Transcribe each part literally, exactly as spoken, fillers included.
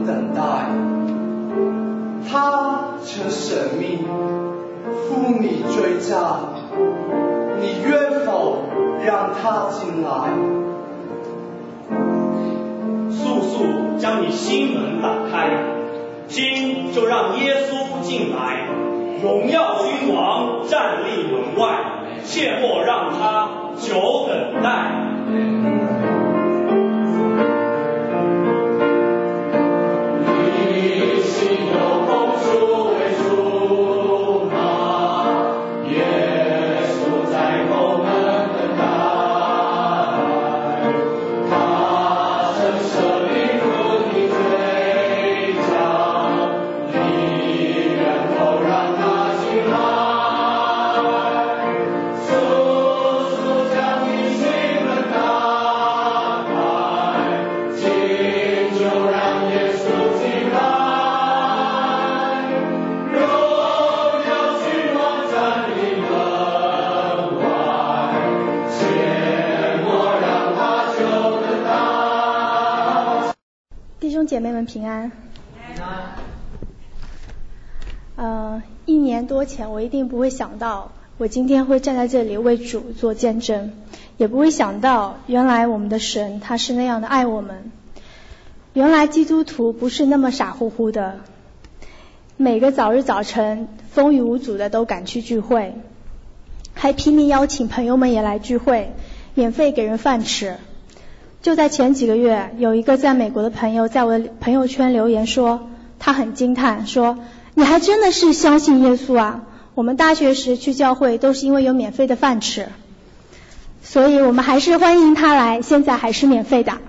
能等待。他这生命负你追债，你愿否让他进来？ 速速将你心门打开，今就让耶稣进来。荣耀君王站立门外，切莫让他久等待。 你心有风书为主吗？耶稣在后门等待，他曾舍命负你追缴，你愿否让他进来？速速将你心门打开，今就让耶稣进来。荣耀君王站立门外，切莫让他久等待。 弟兄姐妹们平安。呃，一年多前，我一定不会想到，我今天会站在这里为主做见证，也不会想到，原来我们的神他是那样的爱我们。原来基督徒不是那么傻乎乎的，每个早日早晨风雨无阻的都赶去聚会，还拼命邀请朋友们也来聚会，免费给人饭吃。就在前几个月，有一个在美国的朋友在我的朋友圈留言说，他很惊叹，说你还真的是相信耶稣啊，我们大学时去教会都是因为有免费的饭吃，所以我们还是欢迎他来，现在还是免费的。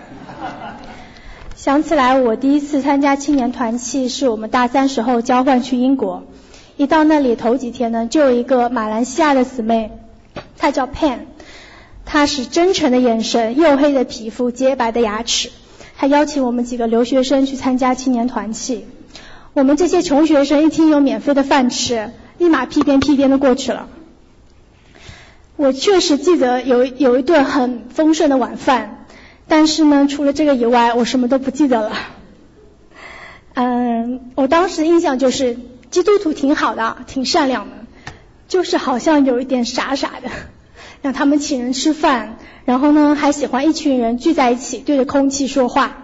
想起来我第一次参加青年团契是我们大三时候交换去英国，一到那里头几天呢，就有一个马来西亚的姊妹，她叫 Pan， 她是真诚的眼神，黝黑的皮肤，洁白的牙齿，还邀请我们几个留学生去参加青年团契。我们这些穷学生一听有免费的饭吃，立马屁颠屁颠的过去了。我确实记得有有一顿很丰盛的晚饭，但是呢，除了这个以外，我什么都不记得了。嗯，我当时印象就是基督徒挺好的，挺善良的，就是好像有一点傻傻的，让他们请人吃饭，然后呢，还喜欢一群人聚在一起对着空气说话。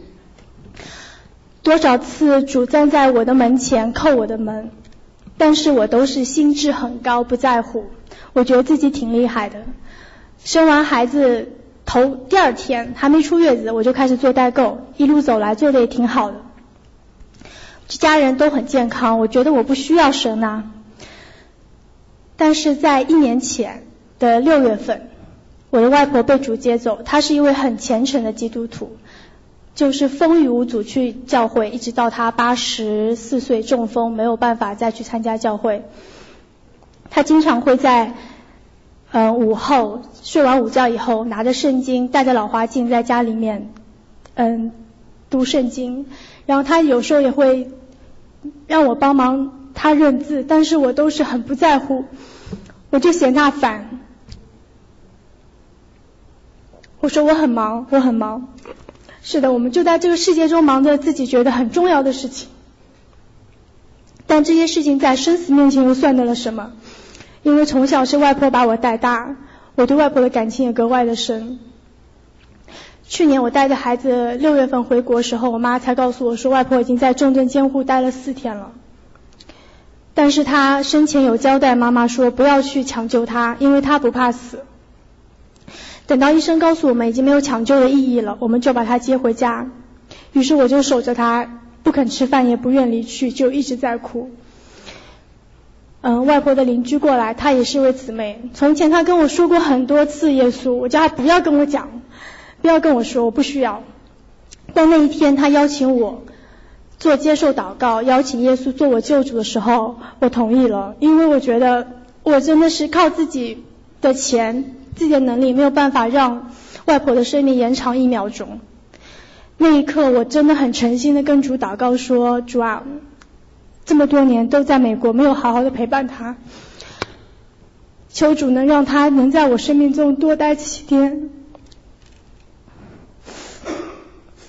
多少次主站在我的门前叩我的门，但是我都是心智很高，不在乎，我觉得自己挺厉害的。生完孩子头第二天还没出月子，我就开始做代购，一路走来做的也挺好的，家人都很健康，我觉得我不需要神啊。但是在一年前的六月份，我的外婆被主接走，她是一位很虔诚的基督徒，就是风雨无阻去教会，一直到她八十四岁中风，没有办法再去参加教会。她经常会在呃午后睡完午觉以后，拿着圣经，带着老花镜在家里面嗯读圣经，然后她有时候也会让我帮忙她认字，但是我都是很不在乎，我就嫌她烦，我说我很忙，我很忙。是的，我们就在这个世界中忙着自己觉得很重要的事情，但这些事情在生死面前又算得了什么？因为从小是外婆把我带大，我对外婆的感情也格外的深。去年我带着孩子六月份回国时候，我妈才告诉我说，外婆已经在重症监护待了四天了。但是她生前有交代妈妈说，不要去抢救她，因为她不怕死。等到医生告诉我们已经没有抢救的意义了，我们就把她接回家。于是我就守着她，不肯吃饭，也不愿离去，就一直在哭。嗯，外婆的邻居过来，她也是一位姊妹。从前她跟我说过很多次耶稣，我叫她不要跟我讲，不要跟我说，我不需要。但那一天她邀请我做接受祷告，邀请耶稣做我救主的时候，我同意了，因为我觉得我真的是靠自己的钱、自己的能力没有办法让外婆的生命延长一秒钟。那一刻我真的很诚心的跟主祷告说，主啊，这么多年都在美国，没有好好的陪伴她，求主能让她能在我生命中多待几天，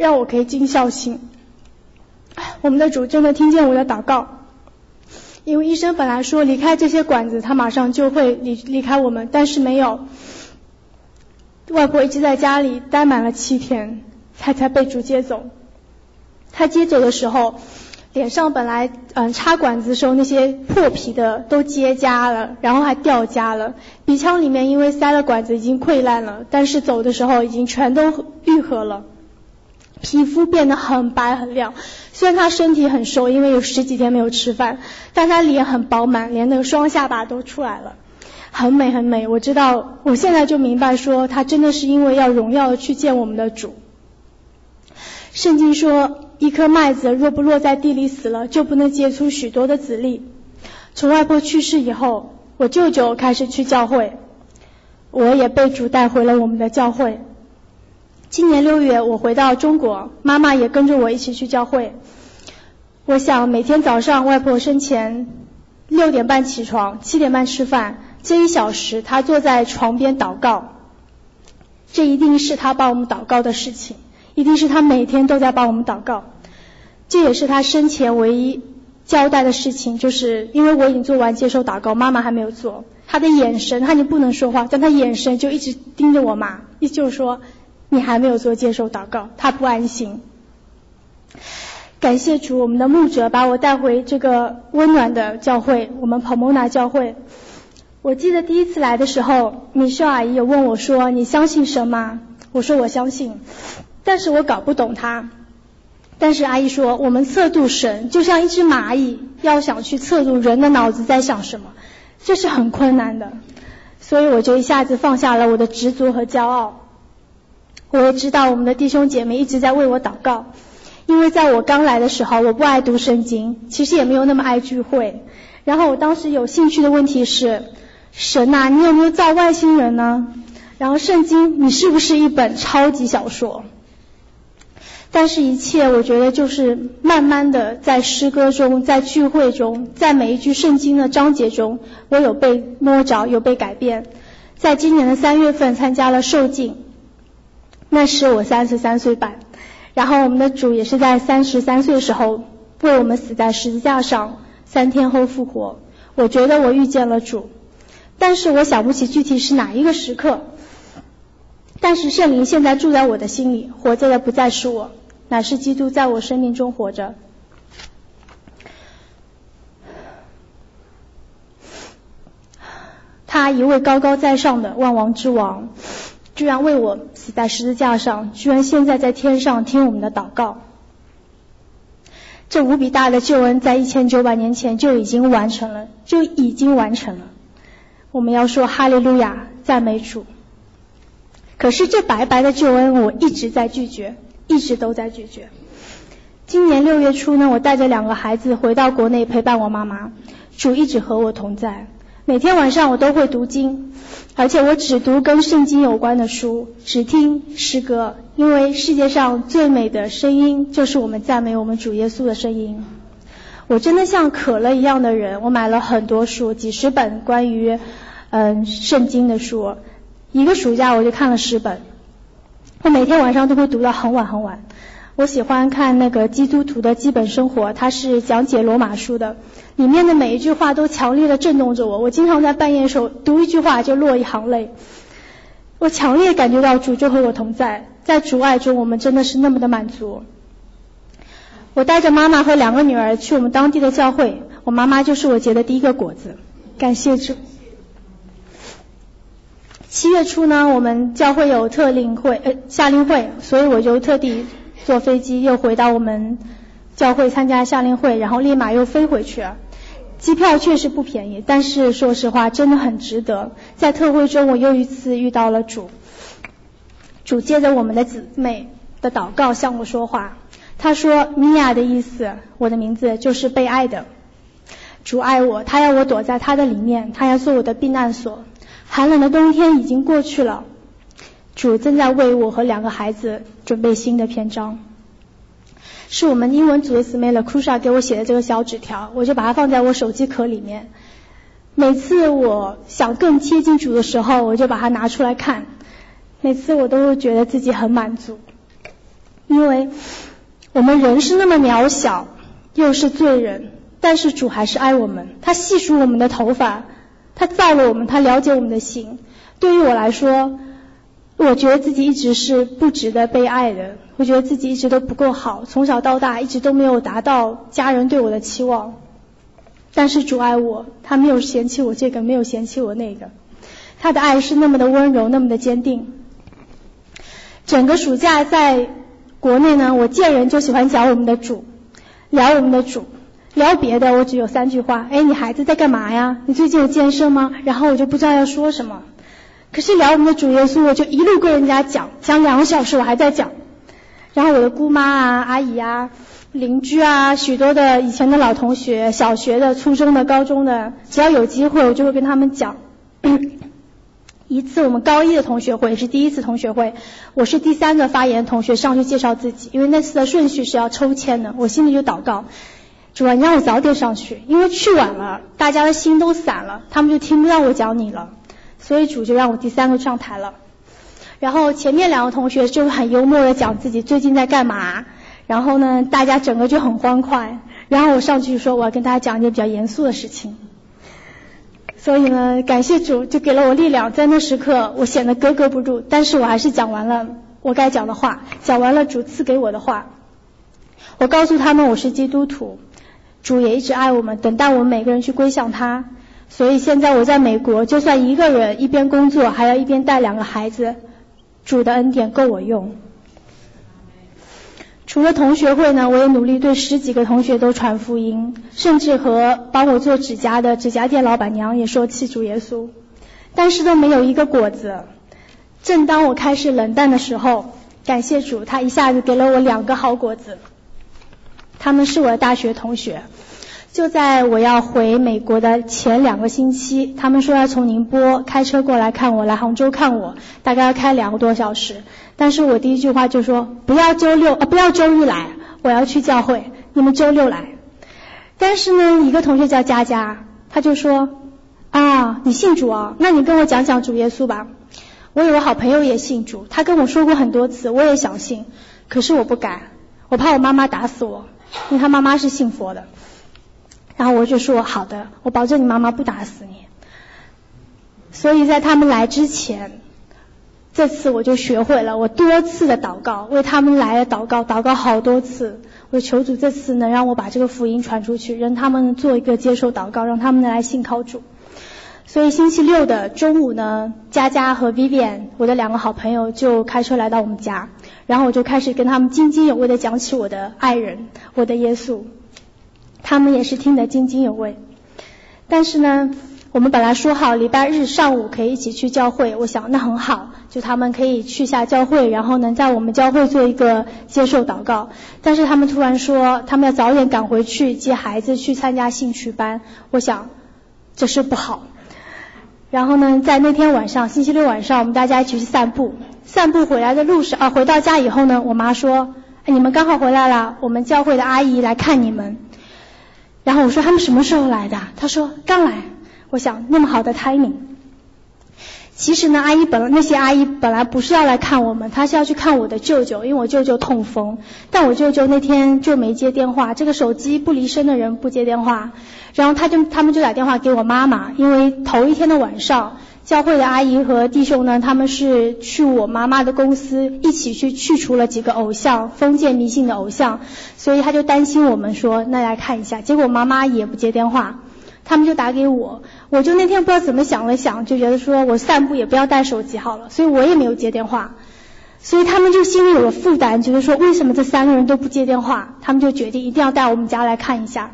让我可以尽孝心。我们的主真的听见我的祷告，因为医生本来说离开这些管子他马上就会离离开我们，但是没有，外婆一直在家里待满了七天，她才被主接走。她接走的时候，脸上本来嗯插管子的时候那些破皮的都结痂了，然后还掉痂了，鼻腔里面因为塞了管子已经溃烂了，但是走的时候已经全都愈合了，皮肤变得很白很亮。虽然她身体很瘦，因为有十几天没有吃饭，但她脸很饱满，连那个双下巴都出来了，很美很美。我知道，我现在就明白说她真的是因为要荣耀的去见我们的主。圣经说，一颗麦子若不落在地里死了，就不能结出许多的子粒。从外婆去世以后，我舅舅开始去教会，我也被主带回了我们的教会。今年六月我回到中国，妈妈也跟着我一起去教会。我想每天早上外婆生前六点半起床，七点半吃饭，这一小时她坐在床边祷告，这一定是她帮我们祷告的事情，一定是她每天都在帮我们祷告。这也是她生前唯一交代的事情，就是因为我已经做完接受祷告，妈妈还没有做，她的眼神，她已经不能说话，但她眼神就一直盯着我妈，意思就是说你还没有做接受祷告，她不安心。感谢主，我们的牧者把我带回这个温暖的教会，我们跑蒙娜教会。我记得第一次来的时候，米秀阿姨有问我说，你相信神吗？我说我相信，但是我搞不懂他。但是阿姨说，我们测度神就像一只蚂蚁要想去测度人的脑子在想什么，这是很困难的。所以我就一下子放下了我的执着和骄傲。我也知道我们的弟兄姐妹一直在为我祷告，因为在我刚来的时候，我不爱读圣经，其实也没有那么爱聚会。然后我当时有兴趣的问题是，神啊，你有没有造外星人呢？然后圣经，你是不是一本超级小说？但是一切我觉得就是慢慢的在诗歌中，在聚会中，在每一句圣经的章节中，我有被摸着，有被改变。在今年的三月份参加了受浸，那是我三十三岁半，然后我们的主也是在三十三岁的时候为我们死在十字架上，三天后复活。我觉得我遇见了主，但是我想不起具体是哪一个时刻。但是圣灵现在住在我的心里，活着的不再是我，乃是基督在我生命中活着。他一位高高在上的万王之王，居然为我死在十字架上，居然现在在天上听我们的祷告。这无比大的救恩在一千九百年前就已经完成了，就已经完成了。我们要说哈利路亚，赞美主。可是这白白的救恩我一直在拒绝，一直都在拒绝。今年六月初呢，我带着两个孩子回到国内陪伴我妈妈，主一直和我同在。每天晚上我都会读经，而且我只读跟圣经有关的书，只听诗歌，因为世界上最美的声音就是我们赞美我们主耶稣的声音。我真的像渴了一样的人，我买了很多书，几十本关于嗯圣经的书，一个暑假我就看了十本，我每天晚上都会读到很晚很晚。我喜欢看那个基督徒的基本生活，它是讲解罗马书的，里面的每一句话都强烈的震动着我，我经常在半夜的时候读一句话就落一行泪。我强烈感觉到主就和我同在，在主爱中我们真的是那么的满足。我带着妈妈和两个女儿去我们当地的教会，我妈妈就是我结的第一个果子，感谢主。七月初呢，我们教会有特灵会呃夏令会，所以我就特地坐飞机又回到我们教会参加夏令会，然后立马又飞回去了。机票确实不便宜，但是说实话真的很值得。在特会中我又一次遇到了主，主借着我们的姊妹的祷告向我说话。他说米娅的意思，我的名字就是被爱的。主爱我，他要我躲在他的里面，他要做我的避难所。寒冷的冬天已经过去了，主正在为我和两个孩子准备新的篇章。是我们英文组的姊妹 Lakusha 给我写的这个小纸条，我就把它放在我手机壳里面。每次我想更贴近主的时候，我就把它拿出来看，每次我都会觉得自己很满足。 因为我们人是那么渺小，又是罪人，但是主还是爱我们，他细数我们的头发，他造了我们，他了解我们的心。对于我来说，我觉得自己一直是不值得被爱的，我觉得自己一直都不够好，从小到大一直都没有达到家人对我的期望。但是主爱我，他没有嫌弃我这个，没有嫌弃我那个，他的爱是那么的温柔，那么的坚定。整个暑假在国内呢，我见人就喜欢讲我们的主，聊我们的主，聊别的我只有三句话，哎，你孩子在干嘛呀？你最近有健身吗？然后我就不知道要说什么。可是聊我们的主耶稣，我就一路跟人家讲，讲两个小时我还在讲。然后我的姑妈啊、阿姨啊、邻居啊，许多的以前的老同学，小学的、初中的、高中的，只要有机会我就会跟他们讲。一次我们高一的同学会是第一次同学会，我是第三个发言同学上去介绍自己，因为那次的顺序是要抽签的，我心里就祷告，主啊，你让我早点上去，因为去晚了大家的心都散了，他们就听不到我讲你了，所以主就让我第三个上台了。然后前面两个同学就很幽默的讲自己最近在干嘛，然后呢大家整个就很欢快，然后我上去说我要跟大家讲一件比较严肃的事情。所以呢，感谢主就给了我力量，在那时刻我显得格格不入，但是我还是讲完了我该讲的话，讲完了主赐给我的话。我告诉他们我是基督徒，主也一直爱我们，等待我们每个人去归向他。所以现在我在美国，就算一个人一边工作还要一边带两个孩子，主的恩典够我用。除了同学会呢，我也努力对十几个同学都传福音，甚至和帮我做指甲的指甲店老板娘也说起主耶稣，但是都没有一个果子。正当我开始冷淡的时候，感谢主，他一下子给了我两个好果子，他们是我的大学同学。就在我要回美国的前两个星期，他们说要从宁波开车过来看我，来杭州看我，大概要开两个多小时。但是我第一句话就说不要周六、啊、不要周日来，我要去教会，你们周六来。但是呢，一个同学叫佳佳，他就说啊，你信主啊，那你跟我讲讲主耶稣吧。我有个好朋友也信主，他跟我说过很多次，我也想信，可是我不敢，我怕我妈妈打死我，因为他妈妈是信佛的。然后我就说好的，我保证你妈妈不打死你。所以在他们来之前，这次我就学会了，我多次的祷告，为他们来的祷告，祷告好多次，我求主这次能让我把这个福音传出去，让他们做一个接受祷告，让他们来信靠主。所以星期六的中午呢，佳佳和 Vivian 我的两个好朋友就开车来到我们家，然后我就开始跟他们津津有味的讲起我的爱人，我的耶稣，他们也是听得津津有味。但是呢，我们本来说好礼拜日上午可以一起去教会，我想那很好，就他们可以去下教会，然后能在我们教会做一个接受祷告。但是他们突然说他们要早点赶回去接孩子去参加兴趣班，我想这事不好。然后呢，在那天晚上，星期六晚上，我们大家一起去散步。散步回来的路上啊，回到家以后呢，我妈说，哎，你们刚好回来了，我们教会的阿姨来看你们。然后我说他们什么时候来的？她说刚来。我想那么好的 timing。其实呢，阿姨本来那些阿姨本来不是要来看我们，她是要去看我的舅舅，因为我舅舅痛风，但我舅舅那天就没接电话，这个手机不离身的人不接电话，然后他就他们就打电话给我妈妈，因为头一天的晚上，教会的阿姨和弟兄呢，他们是去我妈妈的公司一起去去除了几个偶像，封建迷信的偶像，所以他就担心我们说那来看一下，结果妈妈也不接电话。他们就打给我，我就那天不知道怎么想了想，就觉得说我散步也不要带手机好了，所以我也没有接电话。所以他们就心里有了负担，觉得说为什么这三个人都不接电话，他们就决定一定要带我们家来看一下。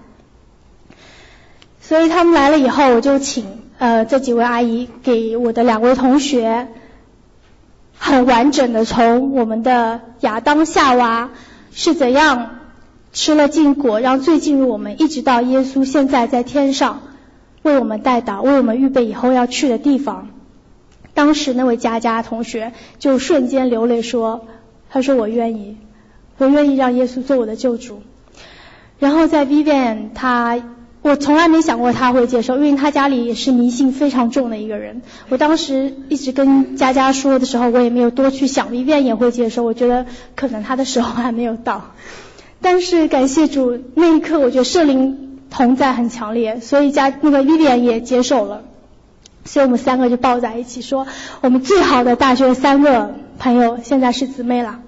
所以他们来了以后，我就请呃这几位阿姨给我的两位同学很完整的从我们的亚当夏娃是怎样吃了禁果让罪进入我们，一直到耶稣现在在天上为我们代祷，为我们预备以后要去的地方。当时那位佳佳同学就瞬间流泪说，他说我愿意，我愿意让耶稣做我的救主。然后在 Vivian 他我从来没想过他会接受，因为他家里也是迷信非常重的一个人。我当时一直跟佳佳说的时候，我也没有多去想 Vivian 也会接受，我觉得可能他的时候还没有到。但是感谢主，那一刻我觉得圣灵同在很强烈，所以家那个 Vivian 也接受了，所以我们三个就抱在一起说，我们最好的大学三个朋友现在是姊妹了。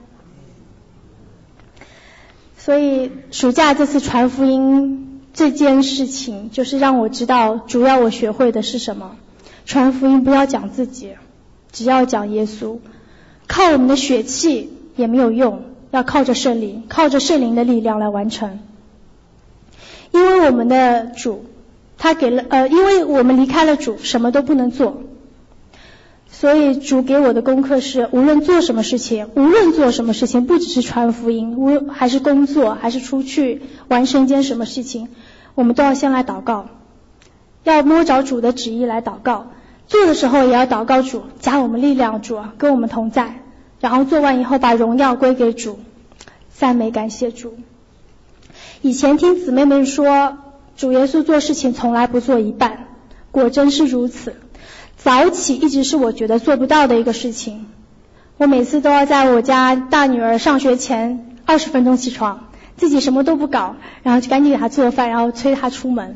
所以暑假这次传福音这件事情，就是让我知道主要我学会的是什么。传福音不要讲自己，只要讲耶稣。靠我们的血气也没有用，要靠着圣灵，靠着圣灵的力量来完成。因为我们的主他给了呃，因为我们离开了主什么都不能做，所以主给我的功课是无论做什么事情，无论做什么事情，不只是传福音，无还是工作，还是出去完成一件什么事情，我们都要先来祷告，要摸着主的旨意来祷告。做的时候也要祷告主，加我们力量，主啊跟我们同在，然后做完以后把荣耀归给主，赞美感谢主。以前听姊妹们说主耶稣做事情从来不做一半，果真是如此。早起一直是我觉得做不到的一个事情，我每次都要在我家大女儿上学前二十分钟起床，自己什么都不搞，然后就赶紧给她做饭，然后催她出门。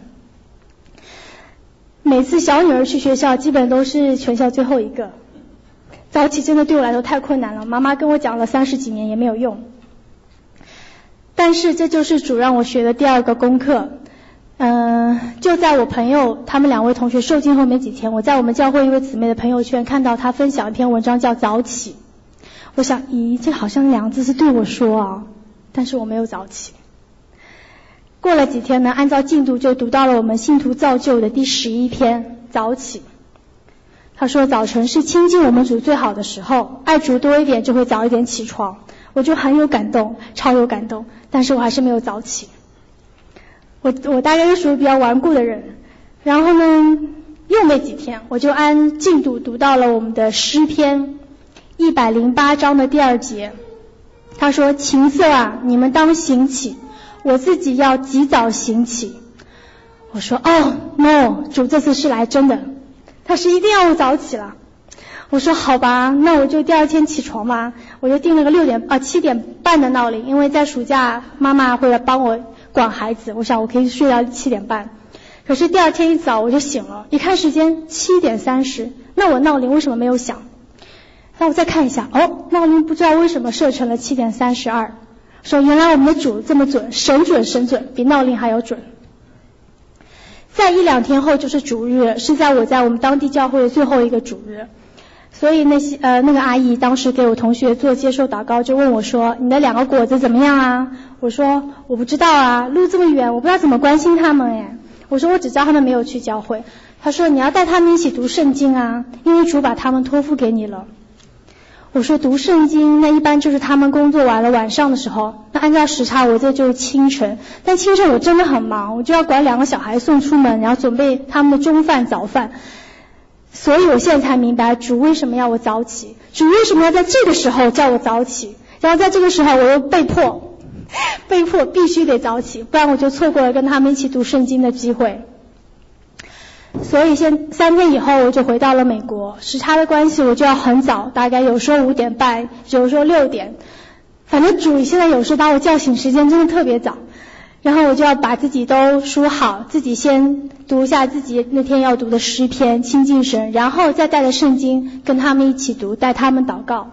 每次小女儿去学校基本都是全校最后一个，早起真的对我来说太困难了，妈妈跟我讲了三十几年也没有用。但是这就是主让我学的第二个功课。嗯、呃，就在我朋友他们两位同学受浸后没几天，我在我们教会一位姊妹的朋友圈看到她分享一篇文章叫早起。我想咦，这好像两个字是对我说啊，但是我没有早起。过了几天呢，按照进度就读到了我们信徒造就的第十一篇早起。他说早晨是亲近我们主最好的时候，爱主多一点就会早一点起床。我就很有感动，超有感动，但是我还是没有早起。我我大概是属于比较顽固的人，然后呢又没几天，我就按进度读到了我们的诗篇一百零八章的第二节。他说琴瑟啊，你们当醒起，我自己要及早醒起。我说哦 no， 主这次是来真的，他是一定要我早起了。我说好吧，那我就第二天起床吧，我就定了个六点啊七点半的闹铃，因为在暑假妈妈会来帮我管孩子，我想我可以睡到七点半。可是第二天一早我就醒了，一看时间七点三十，那我闹铃为什么没有响？那我再看一下，哦，闹铃不知道为什么设成了七点三十二，说原来我们的主这么准，神准神准，比闹铃还要准。在一两天后就是主日，是在我在我们当地教会的最后一个主日。所以那些呃那个阿姨当时给我同学做接受祷告，就问我说你的两个果子怎么样啊？我说我不知道啊，路这么远，我不知道怎么关心他们哎。我说我只知道他们没有去教会。他说你要带他们一起读圣经啊，因为主把他们托付给你了。我说读圣经那一般就是他们工作完了晚上的时候，那按照时差我这就是清晨，但清晨我真的很忙，我就要管两个小孩送出门，然后准备他们的中饭早饭。所以我现在才明白主为什么要我早起，主为什么要在这个时候叫我早起，然后在这个时候我又被迫被迫必须得早起，不然我就错过了跟他们一起读圣经的机会。所以现三天以后我就回到了美国，时差的关系我就要很早，大概有时候五点半，有时候六点，反正主现在有时候把我叫醒时间真的特别早，然后我就要把自己都梳好，自己先读一下自己那天要读的诗篇，亲近神，然后再带着圣经跟他们一起读，带他们祷告。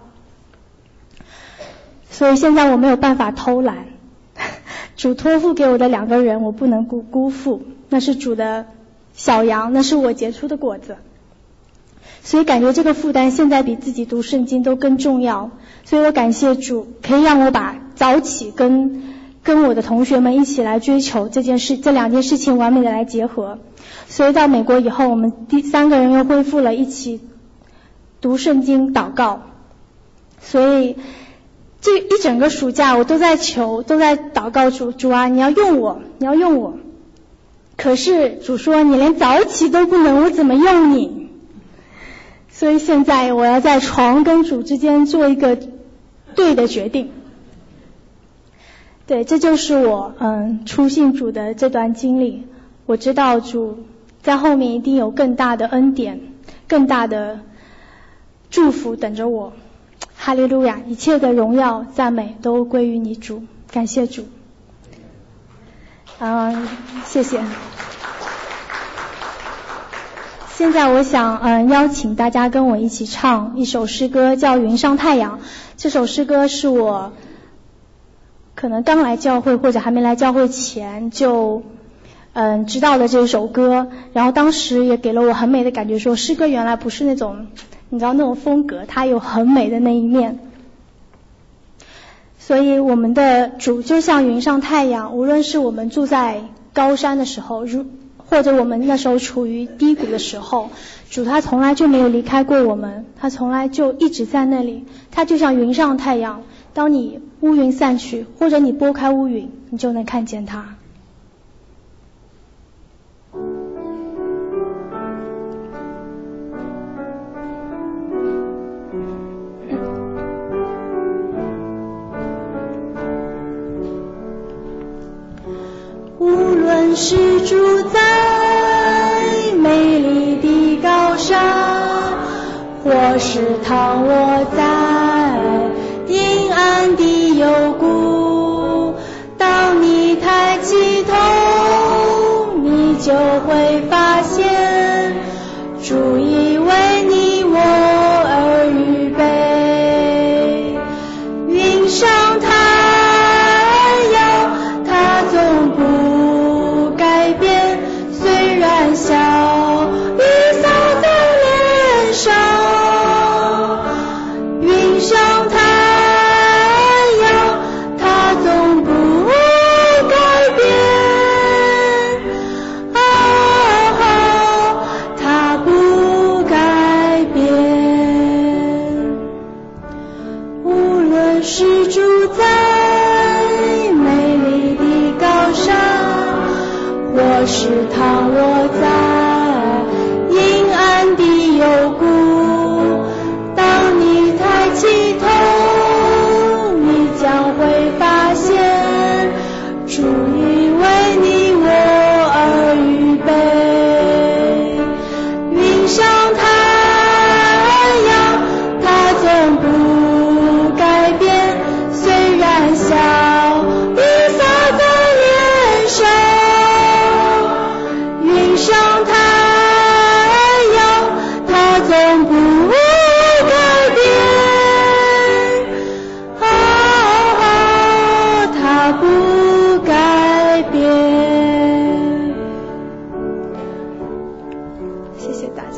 所以现在我没有办法偷懒，主托付给我的两个人我不能辜辜负，那是主的小羊，那是我结出的果子。所以感觉这个负担现在比自己读圣经都更重要，所以我感谢主可以让我把早起跟跟我的同学们一起来追求这件事，这两件事情完美的来结合。所以到美国以后，我们第三个人又恢复了一起读圣经祷告。所以这一整个暑假我都在求，都在祷告主，主啊，你要用我，你要用我。可是主说你连早起都不能，我怎么用你？所以现在我要在床跟主之间做一个对的决定。对，这就是我嗯初信主的这段经历。 我知道主在后面一定有更大的恩典，更大的祝福等着我。哈利路亚！一切的荣耀赞美都归于你主，感谢主。嗯，谢谢。现在我想嗯邀请大家跟我一起唱一首诗歌，叫《云上太阳》。这首诗歌是我可能刚来教会或者还没来教会前就嗯知道的这首歌，然后当时也给了我很美的感觉，说诗歌原来不是那种你知道那种风格，它有很美的那一面。所以我们的主就像云上太阳，无论是我们住在高山的时候，如或者我们那时候处于低谷的时候，主他从来就没有离开过我们，他从来就一直在那里。他就像云上太阳，当你乌云散去，或者你拨开乌云，你就能看见他。无论是住在美丽的高山，或是躺卧在阴暗的幽谷，当你抬起头，你就会发现主已为你我而预备。云上太阳，它总不改变，虽然小雨洒在脸上。云上太阳，它总不改变，啊，它不改变。无论是住在美丽的高山，或是躺卧在阴暗的幽谷，当你抬起头，你将会发现主已为你我而预备。云上太阳，它总不改变，虽然小雨洒在脸上。云上太阳，它总不改变，啊，它不改变。谢谢大家。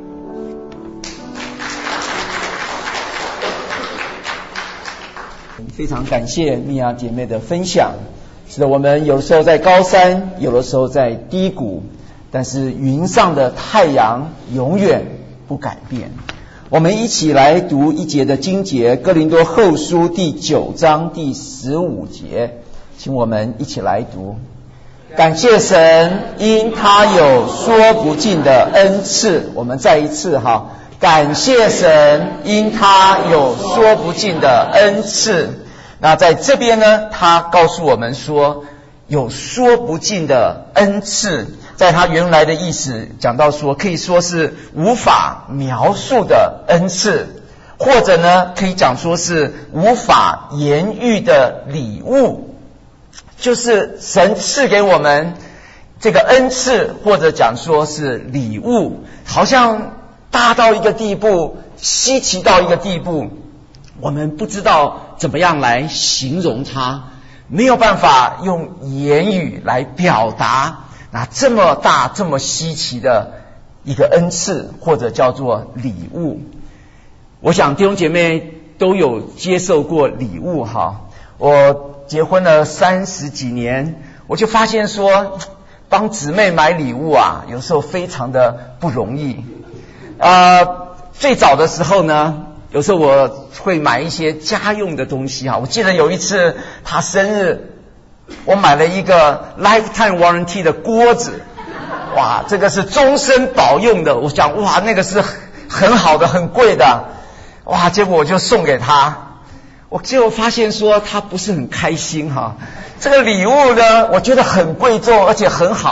非常感谢蜜雅姐妹的分享。是的，我们有时候在高山，有的时候在低谷，但是云上的太阳永远不改变。我们一起来读一节的经节，哥林多后书第九章第十五节，请我们一起来读。感谢神，因他有说不尽的恩赐。我们再一次哈，感谢神，因他有说不尽的恩赐。那在这边呢，他告诉我们说有说不尽的恩赐，在他原来的意思讲到说，可以说是无法描述的恩赐，或者呢可以讲说是无法言喻的礼物，就是神赐给我们这个恩赐，或者讲说是礼物，好像大到一个地步，稀奇到一个地步，我们不知道怎么样来形容它，没有办法用言语来表达那这么大这么稀奇的一个恩赐，或者叫做礼物。我想弟兄姐妹都有接受过礼物哈。我结婚了三十几年，我就发现说帮姊妹买礼物啊，有时候非常的不容易。呃，最早的时候呢，有时候我会买一些家用的东西哈。我记得有一次她生日，我买了一个 lifetime warranty 的锅子，哇，这个是终身保用的。我想哇，那个是很好的很贵的，哇，结果我就送给她。我结果发现说她不是很开心哈。这个礼物呢，我觉得很贵重而且很好，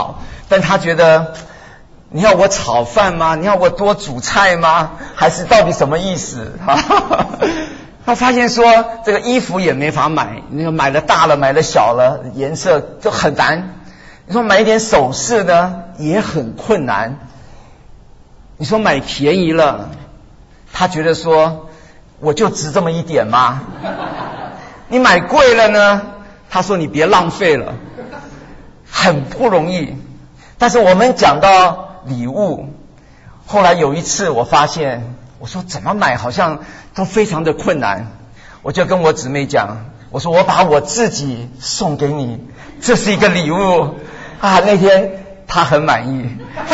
但他觉得你要我炒饭吗？你要我多煮菜吗？还是到底什么意思？他发现说这个衣服也没法买，那个买了大了买了小了，颜色就很难。你说买一点首饰呢也很困难。你说买便宜了，他觉得说我就值这么一点吗？你买贵了呢，他说你别浪费了，很不容易。但是我们讲到礼物，后来有一次我发现，我说怎么买好像都非常的困难，我就跟我姊妹讲，我说我把我自己送给你，这是一个礼物啊。那天她很满意。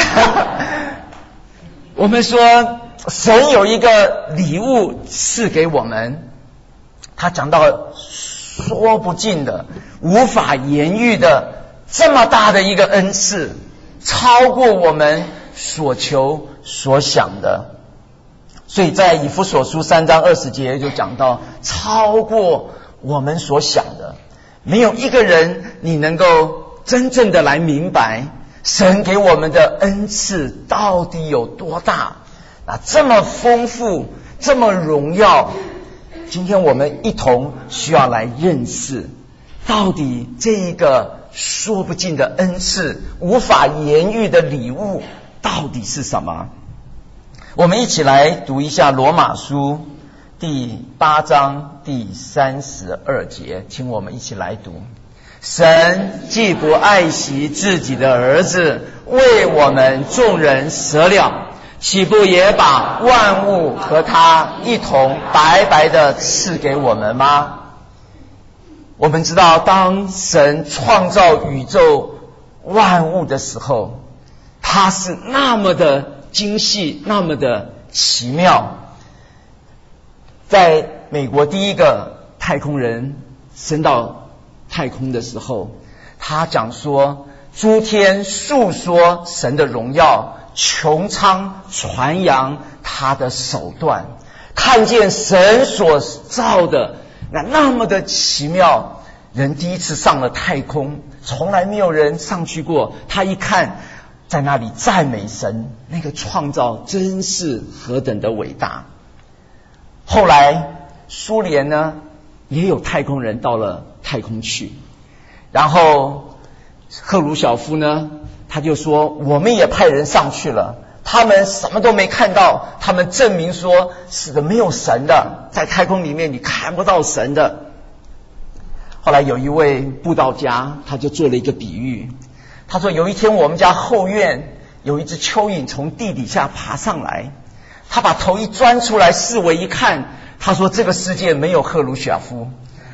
我们说神有一个礼物赐给我们，他讲到说不尽的无法言喻的这么大的一个恩赐，超过我们所求所想的。所以在以弗所书三章二十节就讲到，超过我们所想的，没有一个人你能够真正的来明白神给我们的恩赐到底有多大，那这么丰富，这么荣耀。今天我们一同需要来认识，到底这一个说不尽的恩赐，无法言喻的礼物到底是什么。我们一起来读一下罗马书第八章第三十二节，请我们一起来读。神既不爱惜自己的儿子，为我们众人舍了，岂不也把万物和他一同白白的赐给我们吗？我们知道，当神创造宇宙万物的时候，他是那么的精细，那么的奇妙。在美国第一个太空人升到太空的时候，他讲说，诸天述说神的荣耀，穹苍传扬他的手段，看见神所造的那那么的奇妙。人第一次上了太空，从来没有人上去过，他一看在那里赞美神，那个创造真是何等的伟大。后来苏联呢也有太空人到了太空去，然后赫鲁晓夫呢他就说，我们也派人上去了，他们什么都没看到，他们证明说是的没有神的，在太空里面你看不到神的。后来有一位布道家，他就做了一个比喻，他说有一天我们家后院有一只蚯蚓从地底下爬上来，他把头一钻出来，四围一看，他说这个世界没有赫鲁晓夫。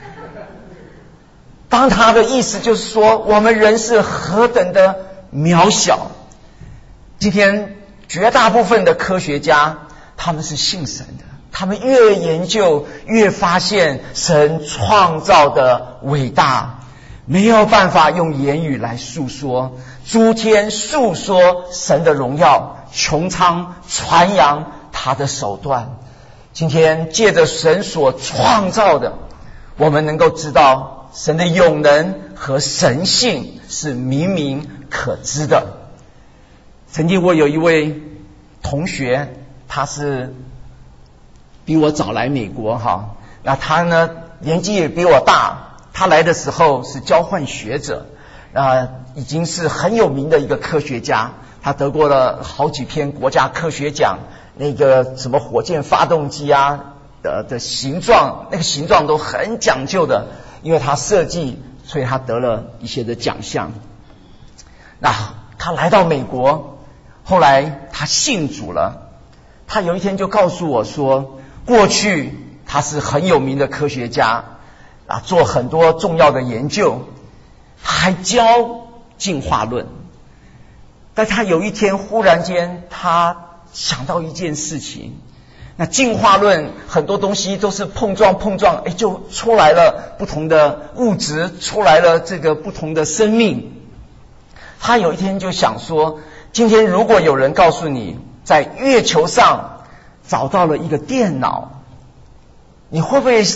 当他的意思就是说，我们人是何等的渺小。今天绝大部分的科学家他们是信神的，他们越研究越发现神创造的伟大，没有办法用言语来述说。诸天述说神的荣耀，穹苍传扬他的手段。今天借着神所创造的，我们能够知道神的永能和神性是明明可知的。曾经我有一位同学，他是比我早来美国哈，那他呢年纪也比我大，他来的时候是交换学者，啊，已经是很有名的一个科学家，他得过了好几篇国家科学奖，那个什么火箭发动机啊的的形状，那个形状都很讲究的，因为他设计，所以他得了一些的奖项。那他来到美国，后来他信主了，他有一天就告诉我说，过去他是很有名的科学家啊，做很多重要的研究，还教进化论。但他有一天忽然间他想到一件事情，那进化论很多东西都是碰撞碰撞，哎，就出来了不同的物质，出来了这个不同的生命。他有一天就想说，今天如果有人告诉你在月球上找到了一个电脑，你会不会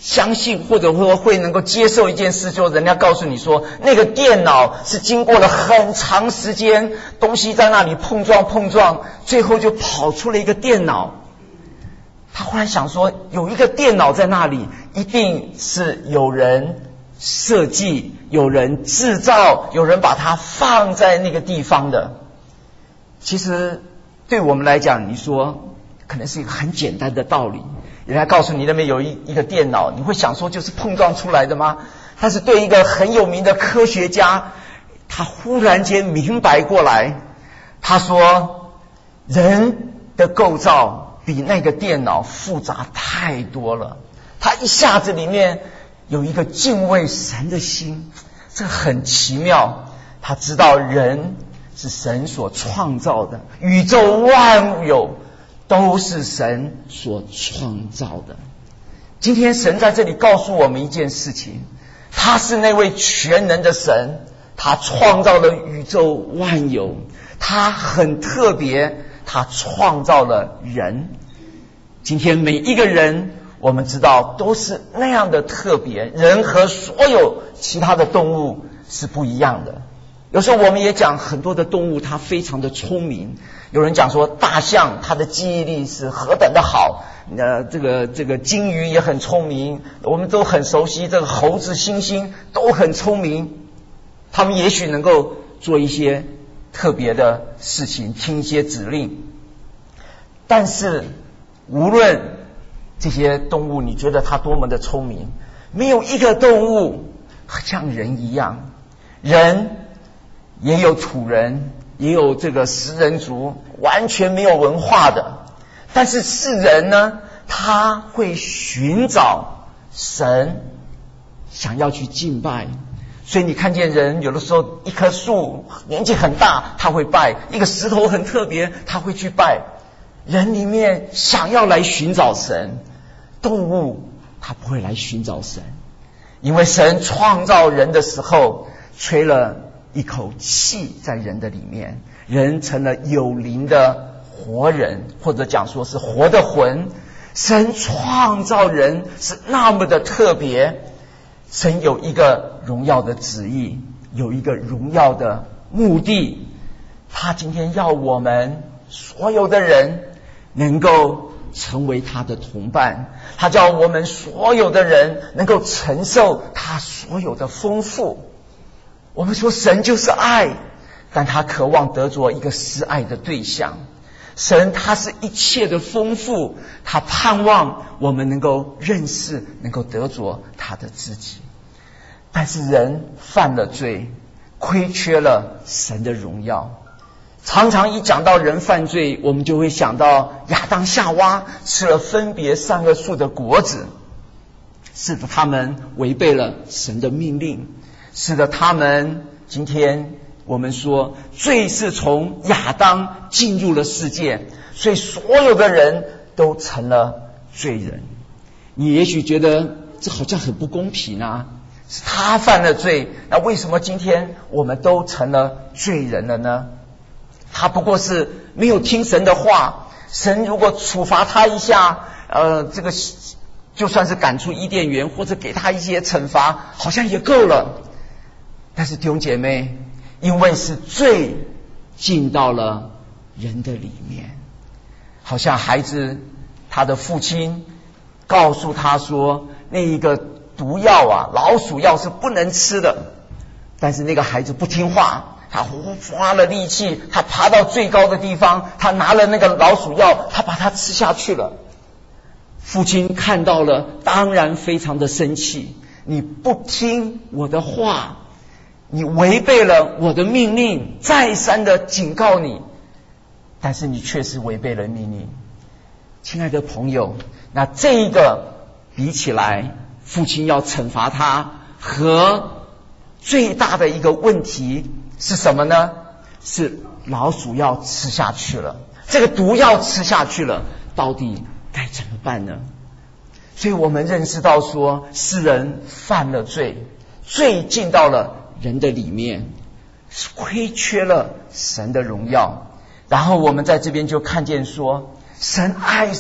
相信或者说会能够接受一件事，就是人家告诉你说那个电脑是经过了很长时间，东西在那里碰撞碰撞，最后就跑出了一个电脑。他忽然想说，有一个电脑在那里，一定是有人设计，有人制造，有人把它放在那个地方的。其实对我们来讲，你说可能是一个很简单的道理，人家告诉你那边有一一个电脑，你会想说就是碰撞出来的吗？但是对一个很有名的科学家，他忽然间明白过来，他说人的构造比那个电脑复杂太多了，他一下子里面有一个敬畏神的心，这很奇妙。他知道人是神所创造的，宇宙万有都是神所创造的。今天神在这里告诉我们一件事情，他是那位全能的神，他创造了宇宙万有，他很特别，他创造了人。今天每一个人我们知道都是那样的特别，人和所有其他的动物是不一样的。有时候我们也讲很多的动物它非常的聪明，有人讲说大象它的记忆力是何等的好，呃，这个这个鲸鱼也很聪明，我们都很熟悉，这个猴子猩猩都很聪明，他们也许能够做一些特别的事情，听一些指令。但是无论这些动物你觉得它多么的聪明，没有一个动物像人一样。人也有土人，也有这个食人族，完全没有文化的。但是世人呢，他会寻找神，想要去敬拜。所以你看见人有的时候一棵树年纪很大他会拜，一个石头很特别他会去拜。人里面想要来寻找神，动物它不会来寻找神，因为神创造人的时候吹了一口气在人的里面，人成了有灵的活人，或者讲说是活的魂。神创造人是那么的特别，神有一个荣耀的旨意，有一个荣耀的目的。他今天要我们所有的人能够成为他的同伴，他叫我们所有的人能够承受他所有的丰富。我们说神就是爱，但他渴望得着一个施爱的对象。神他是一切的丰富，他盼望我们能够认识，能够得着他的自己。但是人犯了罪，亏缺了神的荣耀。常常一讲到人犯罪，我们就会想到亚当夏娃吃了分别善恶树的果子，是的，他们违背了神的命令，是的，他们今天我们说罪是从亚当进入了世界，所以所有的人都成了罪人。你也许觉得这好像很不公平啊，是他犯了罪，那为什么今天我们都成了罪人了呢？他不过是没有听神的话，神如果处罚他一下，呃，这个就算是赶出伊甸园，或者给他一些惩罚，好像也够了。但是弟兄姐妹，因为是罪进到了人的里面，好像孩子他的父亲告诉他说，那一个毒药啊，老鼠药是不能吃的，但是那个孩子不听话，他花了力气，他爬到最高的地方，他拿了那个老鼠药，他把它吃下去了。父亲看到了，当然非常的生气，你不听我的话，你违背了我的命令，再三的警告你，但是你确实违背了命令。亲爱的朋友，那这一个比起来，父亲要惩罚他和最大的一个问题是什么呢？是老鼠药吃下去了，这个毒药吃下去了，到底该怎么办呢？所以我们认识到说，世人犯了罪，罪进到了人的里面，亏缺了神的荣耀。然后我们在这边就看见说，神爱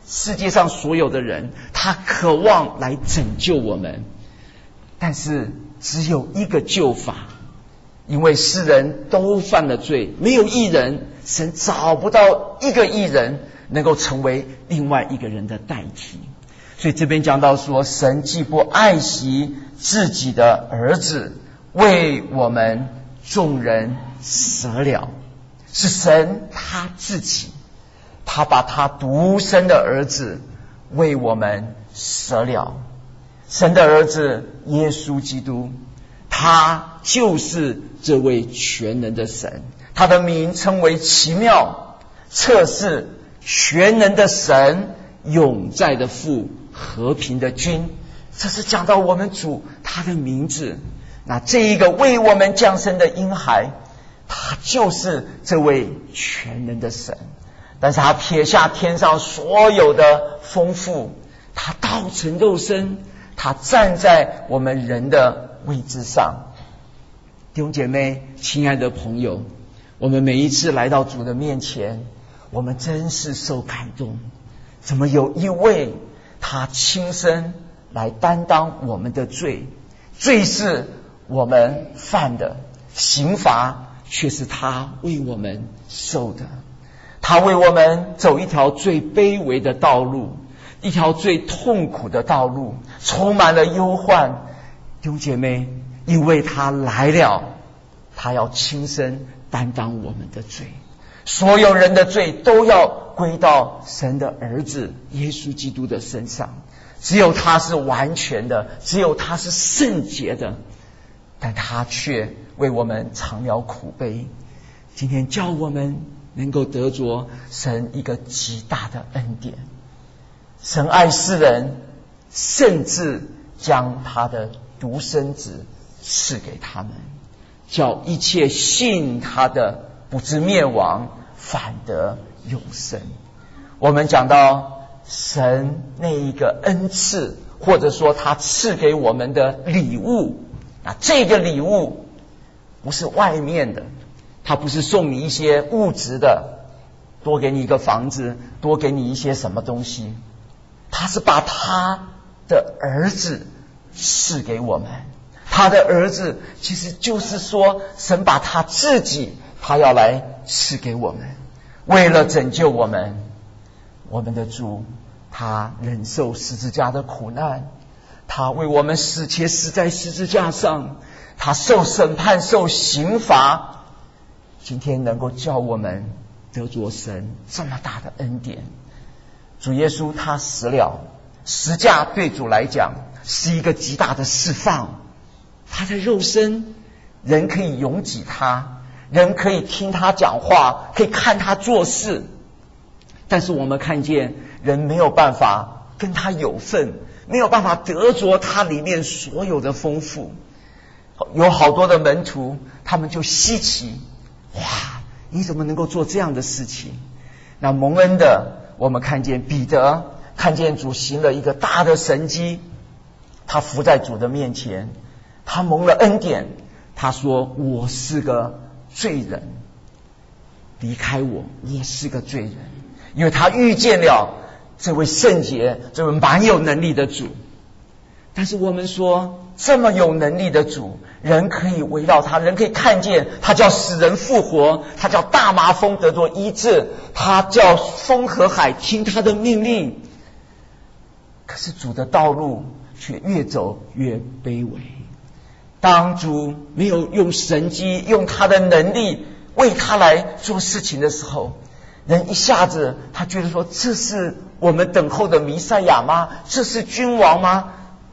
世界上所有的人，他渴望来拯救我们，但是只有一个救法，因为世人都犯了罪，没有义人，神找不到一个义人能够成为另外一个人的代替。所以这边讲到说，神既不爱惜自己的儿子，为我们众人舍了，是神他自己，他把他独生的儿子为我们舍了。神的儿子耶稣基督，他就是这位全能的神，他的名称为奇妙、测试、全能的神、永在的父、和平的君。这是讲到我们主他的名字。那这一个为我们降生的婴孩，他就是这位全能的神，但是他撇下天上所有的丰富，他道成肉身，他站在我们人的位置上。弟兄姐妹，亲爱的朋友，我们每一次来到主的面前，我们真是受感动。怎么有一位他亲身来担当我们的罪，罪是我们犯的，刑罚却是他为我们受的。他为我们走一条最卑微的道路，一条最痛苦的道路，充满了忧患。弟兄姐妹，因为他来了，他要亲身担当我们的罪，所有人的罪都要归到神的儿子耶稣基督的身上。只有他是完全的，只有他是圣洁的，但他却为我们尝了苦悲。今天叫我们能够得着神一个极大的恩典。神爱世人，甚至将他的独生子赐给他们，叫一切信他的不至灭亡，反得永生。我们讲到神那一个恩赐，或者说他赐给我们的礼物，那这个礼物不是外面的，他不是送你一些物质的，多给你一个房子，多给你一些什么东西，他是把他的儿子赐给我们。他的儿子其实就是说，神把他自己，他要来赐给我们，为了拯救我们。我们的主他忍受十字架的苦难，他为我们死且死在十字架上，他受审判受刑罚，今天能够叫我们得着神这么大的恩典。主耶稣他死了，十架对主来讲是一个极大的释放。他的肉身，人可以拥挤他，人可以听他讲话，可以看他做事，但是我们看见人没有办法跟他有份，没有办法得着他里面所有的丰富。有好多的门徒，他们就稀奇，哇，你怎么能够做这样的事情？那蒙恩的，我们看见彼得看见主行了一个大的神迹，他伏在主的面前，他蒙了恩典，他说我是个罪人，离开我，我是个罪人。因为他遇见了这位圣洁，这位蛮有能力的主。但是我们说，这么有能力的主，人可以围绕他，人可以看见他叫死人复活，他叫大麻风得着医治，他叫风和海听他的命令。可是主的道路却越走越卑微。当主没有用神迹，用他的能力为他来做事情的时候，人一下子他觉得说，这是我们等候的弥赛亚吗？这是君王吗？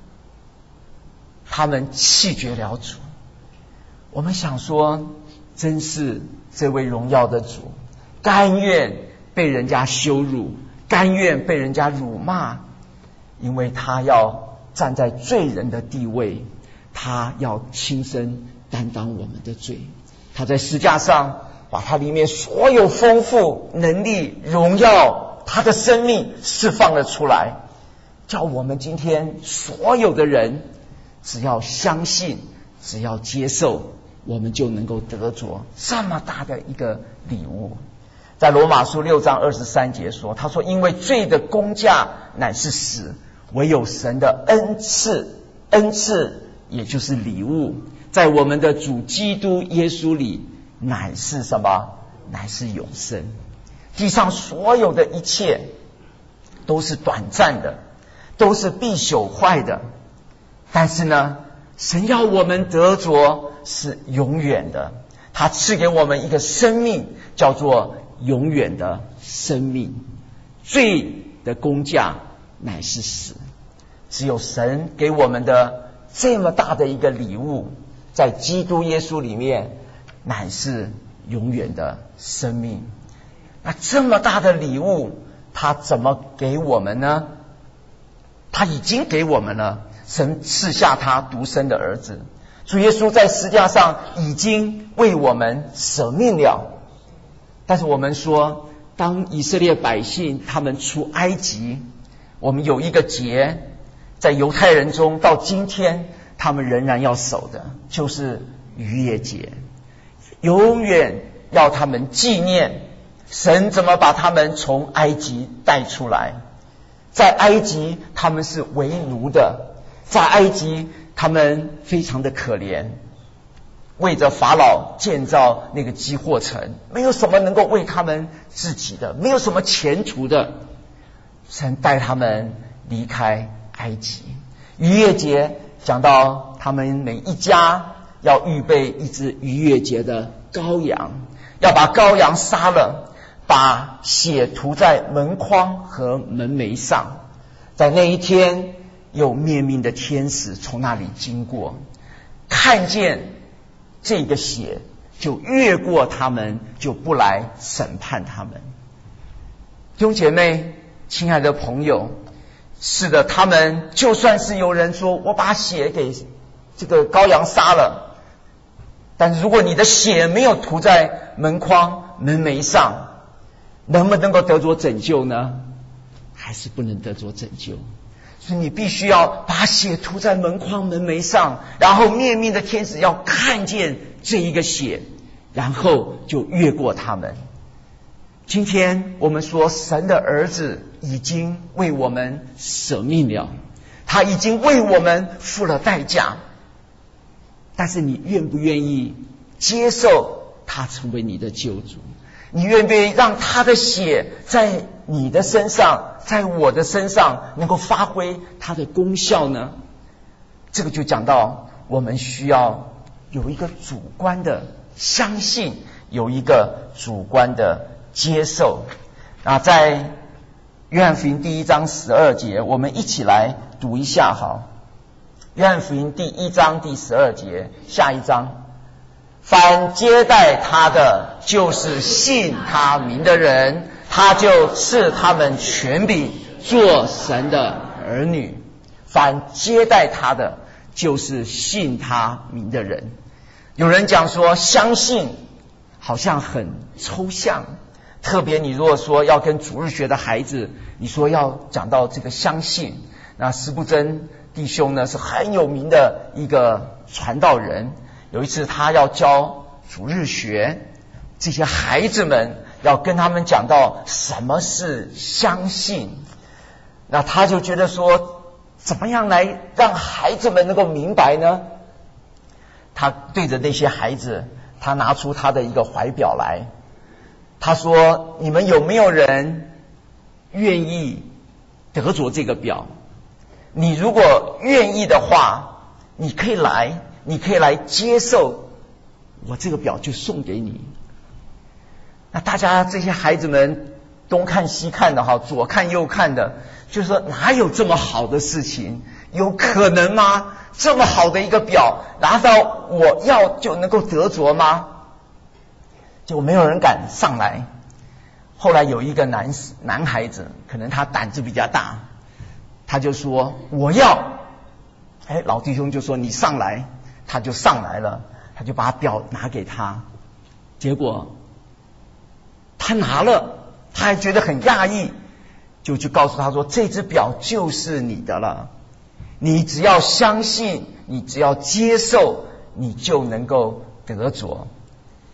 他们弃绝了主。我们想说，真是这位荣耀的主，甘愿被人家羞辱，甘愿被人家辱骂，因为他要站在罪人的地位，他要亲身担当我们的罪。他在十字架上把他里面所有丰富能力荣耀，他的生命释放了出来，叫我们今天所有的人只要相信，只要接受，我们就能够得着这么大的一个礼物。 在罗马书六章二十三节说，他说因为罪的工价乃是死，唯有神的恩赐，恩赐也就是礼物，在我们的主基督耶稣里乃是什么？乃是永生。地上所有的一切都是短暂的，都是必朽坏的，但是呢，神要我们得着是永远的，他赐给我们一个生命，叫做永远的生命。罪的工价乃是死，只有神给我们的这么大的一个礼物，在基督耶稣里面乃是永远的生命。那这么大的礼物他怎么给我们呢？他已经给我们了，神赐下他独生的儿子，主耶稣在十字架上已经为我们舍命了。但是我们说，当以色列百姓他们出埃及，我们有一个节，在犹太人中到今天他们仍然要守的，就是逾越节，永远要他们纪念神怎么把他们从埃及带出来。在埃及他们是为奴的，在埃及他们非常的可怜，为着法老建造那个积货城，没有什么能够为他们自己的，没有什么前途的，神带他们离开埃及。逾越节讲到他们每一家要预备一只逾越节的羔羊，要把羔羊杀了，把血涂在门框和门楣上，在那一天有灭命的天使从那里经过，看见这个血就越过他们，就不来审判他们。弟兄姐妹，亲爱的朋友，是的，他们就算是有人说我把血给这个羔羊杀了，但是如果你的血没有涂在门框门楣上，能不能够得着拯救呢？还是不能得着拯救。所以你必须要把血涂在门框门楣上，然后灭命的天使要看见这一个血，然后就越过他们。今天我们说神的儿子已经为我们舍命了，他已经为我们付了代价，但是你愿不愿意接受他成为你的救主？你愿不愿意让他的血在你的身上，在我的身上能够发挥他的功效呢？这个就讲到我们需要有一个主观的相信，有一个主观的接受。那在约翰福音第一章十二节，我们一起来读一下好。约翰福音第一章第十二节，下一章。凡接待他的，就是信他名的人，他就赐他们权柄做神的儿女。凡接待他的，就是信他名的人。有人讲说相信好像很抽象，特别你如果说要跟主日学的孩子，你说要讲到这个相信，那施布真弟兄呢是很有名的一个传道人。有一次他要教主日学，这些孩子们要跟他们讲到什么是相信，那他就觉得说怎么样来让孩子们能够明白呢？他对着那些孩子，他拿出他的一个怀表来，他说你们有没有人愿意得着这个表？你如果愿意的话，你可以来，你可以来接受，我这个表就送给你。那大家这些孩子们东看西看的哈，左看右看的，就是说哪有这么好的事情？有可能吗？这么好的一个表拿到我要就能够得着吗？就没有人敢上来。后来有一个男男孩子，可能他胆子比较大，他就说我要。哎，老弟兄就说你上来，他就上来了，他就把表拿给他，结果他拿了，他还觉得很讶异，就去告诉他说这只表就是你的了，你只要相信，你只要接受，你就能够得着。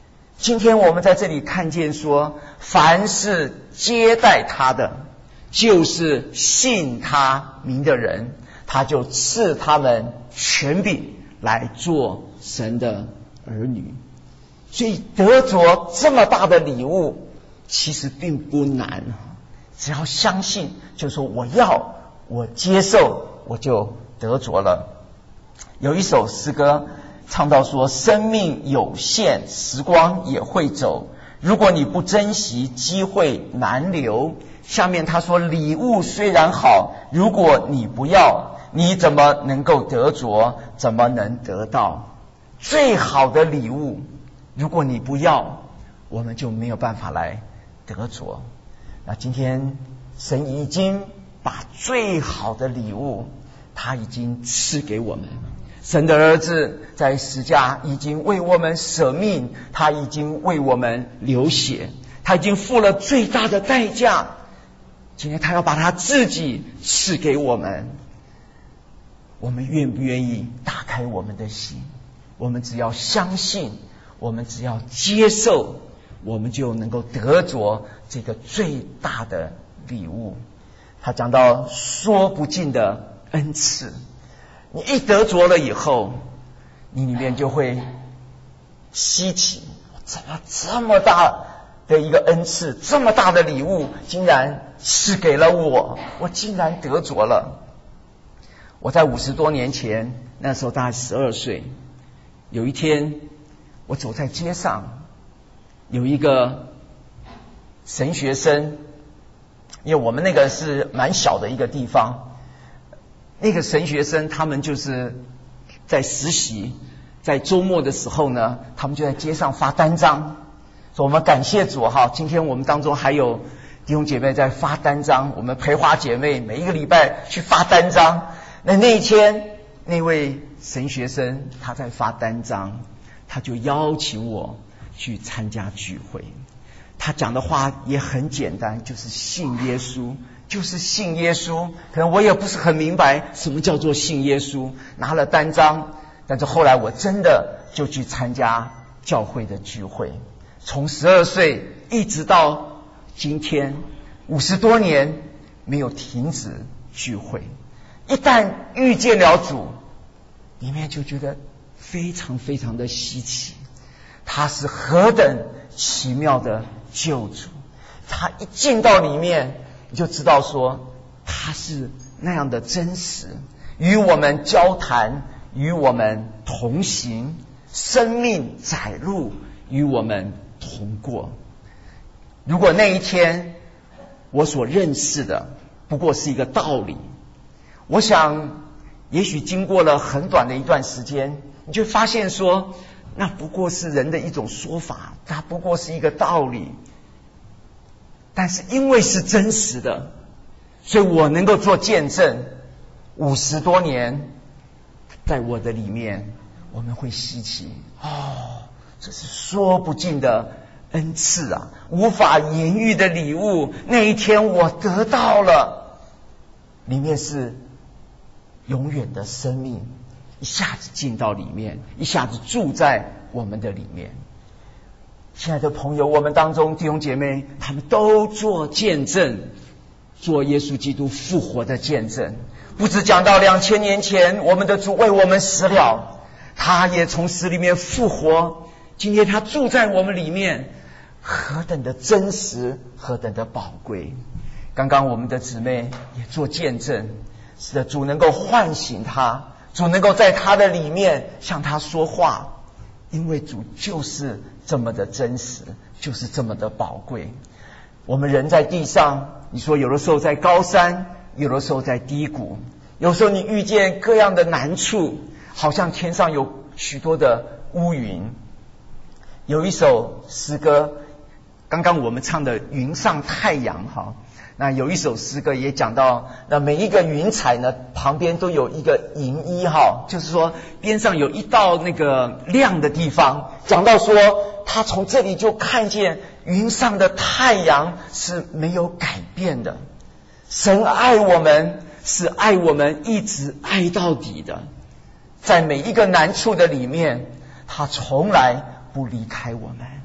今天我们在这里看见说，凡是接待他的，就是信他名的人，他就赐他们权柄来做神的儿女。所以得着这么大的礼物其实并不难，只要相信，就说我要，我接受，我就得着了。有一首诗歌唱到说，生命有限，时光也会走，如果你不珍惜，机会难留。下面他说，礼物虽然好，如果你不要，你怎么能够得着，怎么能得到？最好的礼物如果你不要，我们就没有办法来得着。那今天神已经把最好的礼物他已经赐给我们，神的儿子在十架已经为我们舍命，他已经为我们流血，他已经付了最大的代价，今天他要把他自己赐给我们。我们愿不愿意打开我们的心？我们只要相信，我们只要接受，我们就能够得着这个最大的礼物。他讲到说不尽的恩赐，你一得着了以后，你里面就会稀奇，怎么这么大的一个恩赐，这么大的礼物竟然是给了我，我竟然得着了。我在五十多年前，那时候大概十二岁，有一天我走在街上，有一个神学生，因为我们那个是蛮小的一个地方，那个神学生他们就是在实习，在周末的时候呢，他们就在街上发单张，说我们感谢主哈，今天我们当中还有弟兄姐妹在发单张，我们培华姐妹每一个礼拜去发单张。那那一天那位神学生他在发单张，他就邀请我去参加聚会。他讲的话也很简单，就是信耶稣，就是信耶稣。可能我也不是很明白什么叫做信耶稣，拿了单张，但是后来我真的就去参加教会的聚会，从十二岁一直到今天五十多年没有停止聚会。一旦遇见了主，里面就觉得非常非常的稀奇，他是何等奇妙的救主。他一进到里面，你就知道说他是那样的真实，与我们交谈，与我们同行，生命载入，与我们同过。如果那一天我所认识的不过是一个道理，我想也许经过了很短的一段时间，你就发现说那不过是人的一种说法，它不过是一个道理。但是因为是真实的，所以我能够做见证。五十多年在我的里面，我们会稀奇，哦，这是说不尽的恩赐啊，无法言喻的礼物。那一天我得到了，里面是永远的生命，一下子进到里面，一下子住在我们的里面。亲爱的朋友，我们当中弟兄姐妹，他们都做见证，做耶稣基督复活的见证。不只讲到两千年前我们的主为我们死了，他也从死里面复活，今天他住在我们里面，何等的真实，何等的宝贵。刚刚我们的姊妹也做见证，是的，主能够唤醒他，主能够在他的里面向他说话，因为主就是这么的真实，就是这么的宝贵。我们人在地上，你说有的时候在高山，有的时候在低谷，有时候你遇见各样的难处，好像天上有许多的乌云。有一首诗歌，刚刚我们唱的云上太阳，哈，那有一首诗歌也讲到，那每一个云彩呢，旁边都有一个银衣，哈，就是说边上有一道那个亮的地方，讲到说他从这里就看见云上的太阳是没有改变的。神爱我们，是爱我们一直爱到底的，在每一个难处的里面，他从来不离开我们。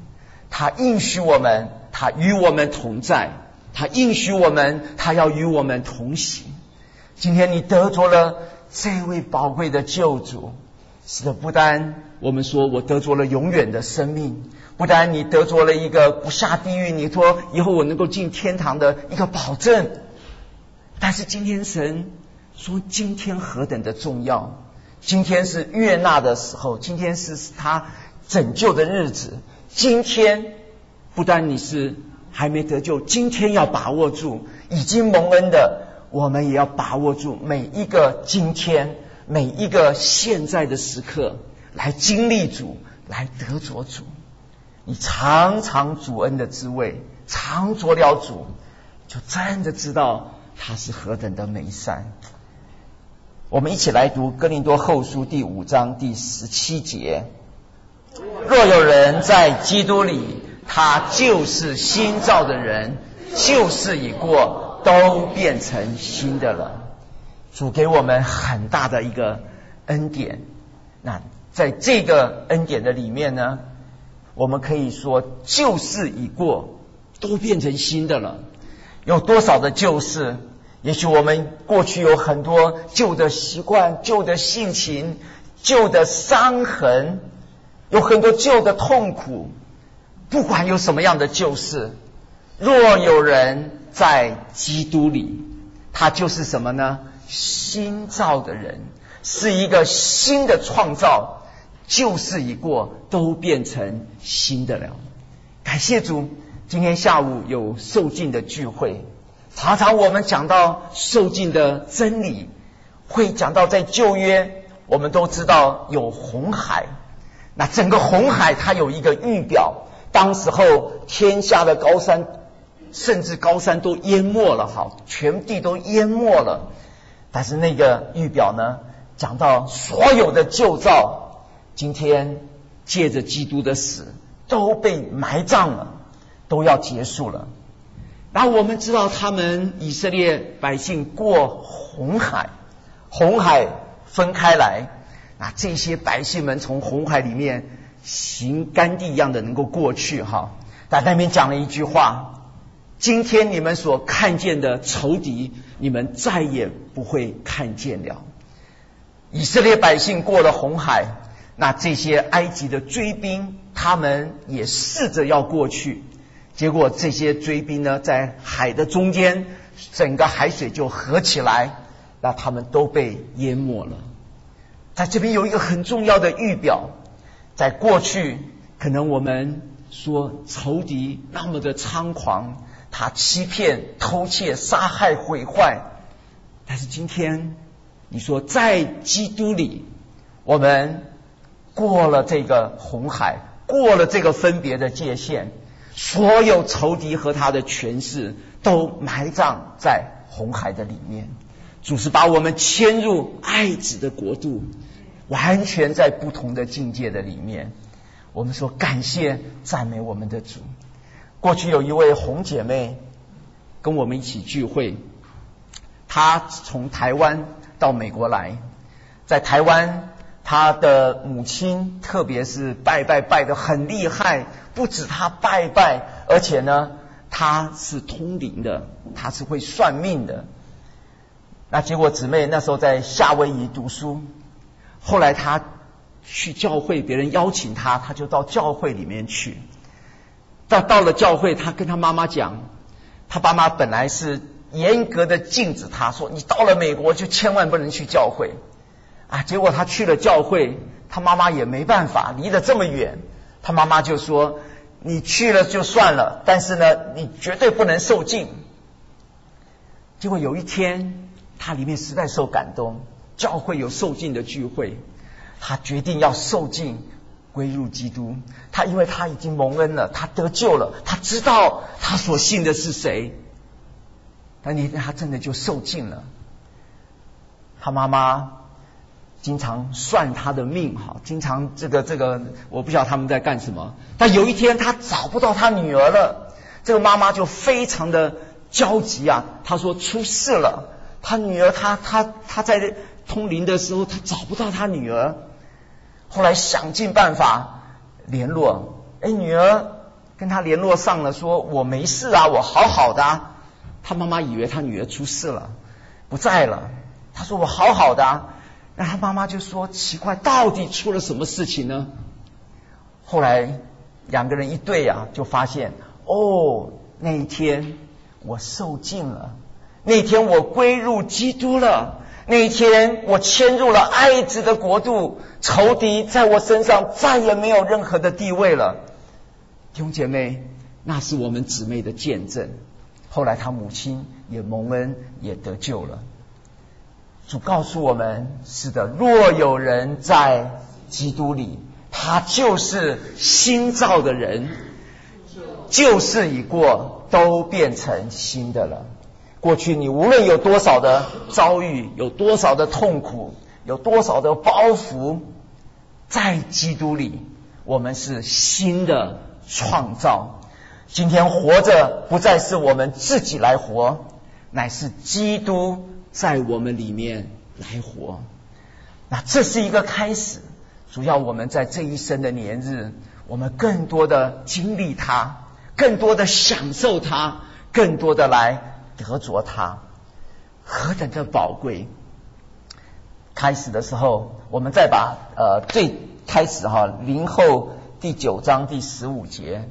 他应许我们，他与我们同在，他应许我们，他要与我们同行。今天你得着了这位宝贵的救主，是的，不单我们说我得着了永远的生命，不单你得着了一个不下地狱，你说以后我能够进天堂的一个保证，但是今天神说今天何等的重要，今天是悦纳的时候，今天是他拯救的日子，今天不但你是还没得救，今天要把握住，已经蒙恩的我们也要把握住每一个今天，每一个现在的时刻，来经历主，来得着主。你尝尝主恩的滋味，尝着了主，就真的知道他是何等的美善。我们一起来读哥林多后书第五章第十七节，若有人在基督里，他就是新造的人，旧事已过，都变成新的了。主给我们很大的一个恩典，那在这个恩典的里面呢，我们可以说旧事已过，都变成新的了。有多少的旧事？也许我们过去有很多旧的习惯、旧的性情、旧的伤痕，有很多旧的痛苦。不管有什么样的旧事，若有人在基督里，他就是什么呢？新造的人，是一个新的创造，旧事已过，都变成新的了。感谢主，今天下午有受浸的聚会，常常我们讲到受浸的真理，会讲到在旧约我们都知道有红海，那整个红海它有一个预表，当时候天下的高山，甚至高山都淹没了，好，全地都淹没了。但是那个预表呢，讲到所有的旧造今天借着基督的死都被埋葬了，都要结束了。然后我们知道他们以色列百姓过红海，红海分开来，那这些百姓们从红海里面行干地一样的能够过去哈。但那边讲了一句话，今天你们所看见的仇敌，你们再也不会看见了。以色列百姓过了红海，那这些埃及的追兵他们也试着要过去，结果这些追兵呢，在海的中间，整个海水就合起来，那他们都被淹没了。在这边有一个很重要的预表，在过去可能我们说仇敌那么的猖狂，他欺骗、偷窃、杀害、毁坏，但是今天你说在基督里，我们过了这个红海，过了这个分别的界限，所有仇敌和他的权势都埋葬在红海的里面。主是把我们迁入爱子的国度，完全在不同的境界的里面。我们说感谢赞美我们的主。过去有一位红姐妹跟我们一起聚会，她从台湾到美国来，在台湾她的母亲特别是拜拜拜得很厉害，不止她拜拜，而且呢她是通灵的，她是会算命的。那结果姊妹那时候在夏威夷读书，后来她去教会，别人邀请她，她就到教会里面去。到到了教会，她跟她妈妈讲，她爸妈本来是严格的禁止她，说你到了美国就千万不能去教会啊。结果她去了教会，她妈妈也没办法，离得这么远，她妈妈就说你去了就算了，但是呢你绝对不能受浸。结果有一天她里面实在受感动，教会有受浸的聚会，她决定要受浸归入基督。他因为他已经蒙恩了，他得救了，他知道他所信的是谁，但那天他真的就受尽了。他妈妈经常算他的命，哈，经常这个这个，我不晓得他们在干什么。但有一天他找不到他女儿了，这个妈妈就非常的焦急啊。她说出事了，他女儿他他他在通灵的时候，他找不到他女儿。后来想尽办法联络，哎，女儿跟他联络上了，说我没事啊，我好好的啊。他妈妈以为他女儿出事了，不在了。他说我好好的啊。那他妈妈就说奇怪，到底出了什么事情呢？后来两个人一对啊，就发现哦，那一天我受尽了，那一天我归入基督了，那一天我迁入了爱子的国度，仇敌在我身上再也没有任何的地位了。弟兄姐妹，那是我们姊妹的见证。后来他母亲也蒙恩，也得救了。主告诉我们，是的，若有人在基督里，他就是新造的人，旧事已过，都变成新的了。过去你无论有多少的遭遇，有多少的痛苦，有多少的包袱，在基督里我们是新的创造。今天活着不再是我们自己来活，乃是基督在我们里面来活。那这是一个开始，主要我们在这一生的年日，我们更多的经历它，更多的享受它，更多的来得着它，何等的宝贵。开始的时候我们再把呃最开始哈林后第九章第十五节，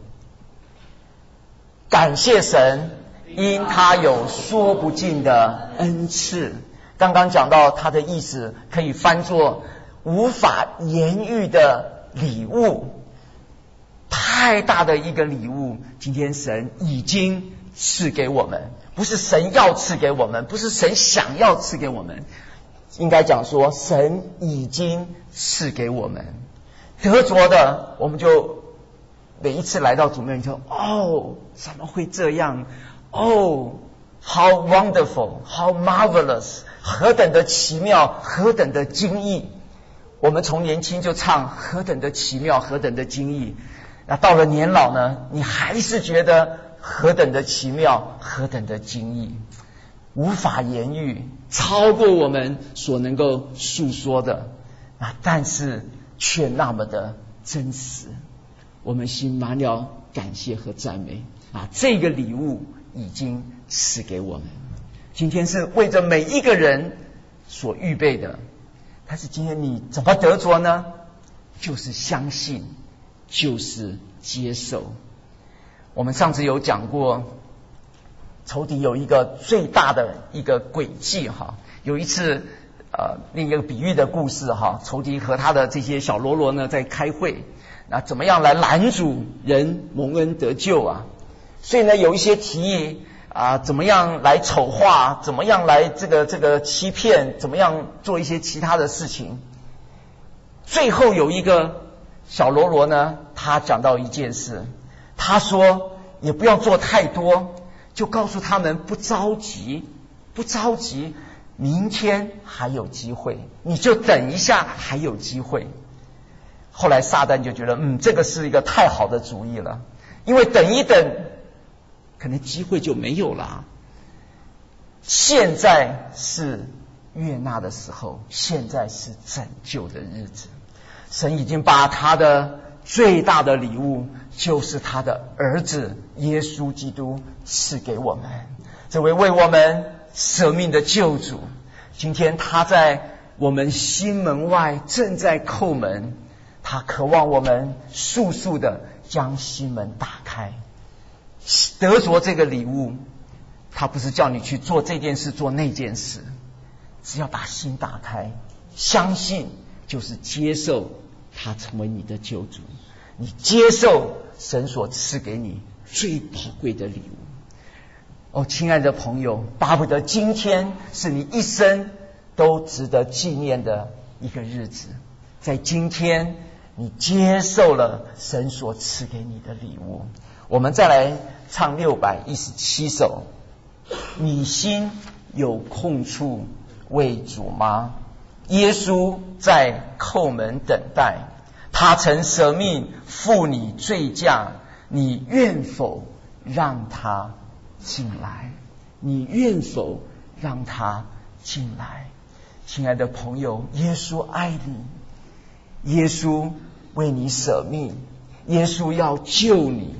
感谢神，因他有说不尽的恩赐。刚刚讲到他的意思可以翻作无法言喻的礼物，太大的一个礼物，今天神已经赐给我们，不是神要赐给我们，不是神想要赐给我们，应该讲说神已经赐给我们。得着的我们就每一次来到主面前，哦，怎么会这样？哦 how wonderful, how marvelous， 何等的奇妙，何等的惊异。我们从年轻就唱何等的奇妙，何等的惊异。那到了年老呢，你还是觉得何等的奇妙，何等的惊异，无法言喻，超过我们所能够述说的。啊，但是却那么的真实，我们心满了感谢和赞美啊！这个礼物已经赐给我们，今天是为着每一个人所预备的。但是今天你怎么得着呢？就是相信，就是接受。我们上次有讲过，仇敌有一个最大的一个诡计哈。有一次呃，另一个比喻的故事哈，仇敌和他的这些小喽啰呢在开会，那怎么样来拦阻人蒙恩得救啊？所以呢，有一些提议啊，怎么样来丑化，怎么样来这个这个欺骗，怎么样做一些其他的事情。最后有一个小喽啰呢，他讲到一件事，他说也不要做太多，就告诉他们不着急，不着急，明天还有机会，你就等一下，还有机会。后来撒旦就觉得，嗯，这个是一个太好的主意了，因为等一等，可能机会就没有了。现在是悦纳的时候，现在是拯救的日子。神已经把他的最大的礼物，就是他的儿子耶稣基督赐给我们，这位为我们舍命的救主。今天他在我们心门外正在叩门，他渴望我们速速的将心门打开，得着这个礼物。他不是叫你去做这件事做那件事，只要把心打开，相信就是接受他成为你的救主，你接受神所赐给你最宝贵的礼物。哦，亲爱的朋友，巴不得今天是你一生都值得纪念的一个日子。在今天你接受了神所赐给你的礼物。我们再来唱六百一十七首。你心有空处为主吗？耶稣在叩门等待，他曾舍命付你罪价，你愿否让他进来？你愿否让他进来？亲爱的朋友，耶稣爱你，耶稣为你舍命，耶稣要救你，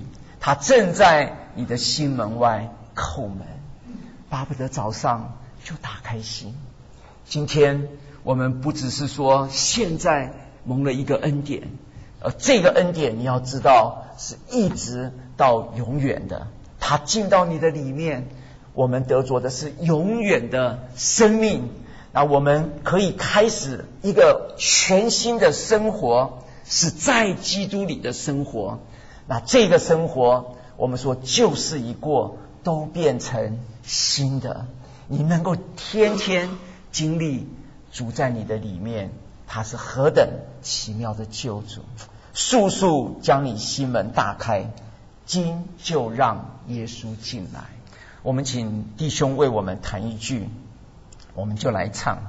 他正在你的心门外叩门，巴不得早上就打开心。今天我们不只是说现在蒙了一个恩典，而这个恩典你要知道是一直到永远的，它进到你的里面，我们得着的是永远的生命。那我们可以开始一个全新的生活，是在基督里的生活。那这个生活我们说旧事一过，都变成新的。你能够天天经历主在你的里面，他是何等奇妙的救主，速速将你心门大开，今就让耶稣进来。我们请弟兄为我们弹一句，我们就来唱。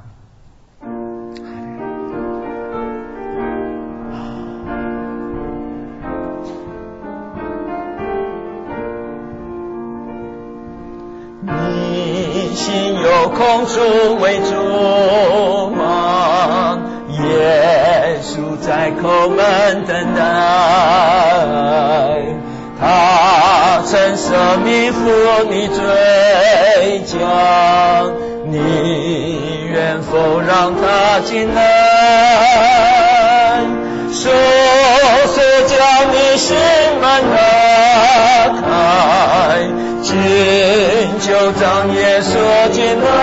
你心有空处为主吗？耶稣在叩门等待，他曾舍命负你罪将，你愿否让他进来？速速将你心门打开，今就让耶稣进来。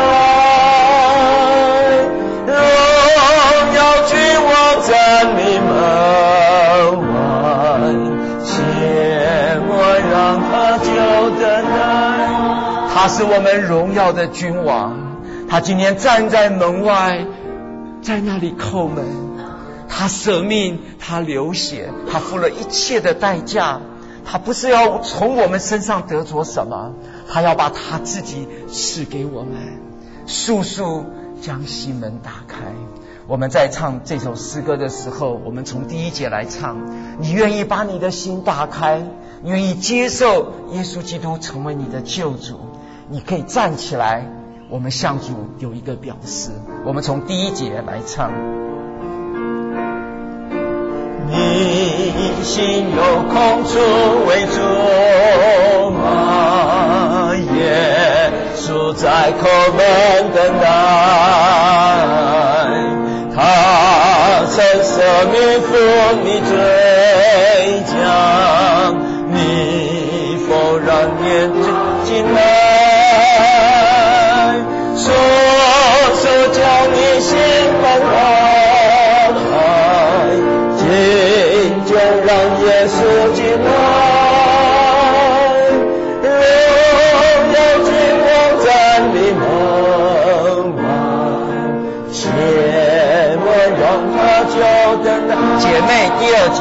荣耀君王站立门外，切莫让他久等待。 他是我们荣耀的君王，他今天站在门外，在那里叩门。他舍命，他流血，他付了一切的代价。他不是要从我们身上得着什么，他要把他自己赐给我们。速速将心门打开。我们在唱这首诗歌的时候，我们从第一节来唱。你愿意把你的心打开，你愿意接受耶稣基督成为你的救主，你可以站起来，我们向主有一个表示。我们从第一节来唱。 你心有空处为主吗？耶稣在叩门等待，他曾舍命负你罪将，你否让念进来？说说将你心门打开，就让耶稣进来。荣耀君王站立门外，切莫让他久等待。 姐妹，第二节。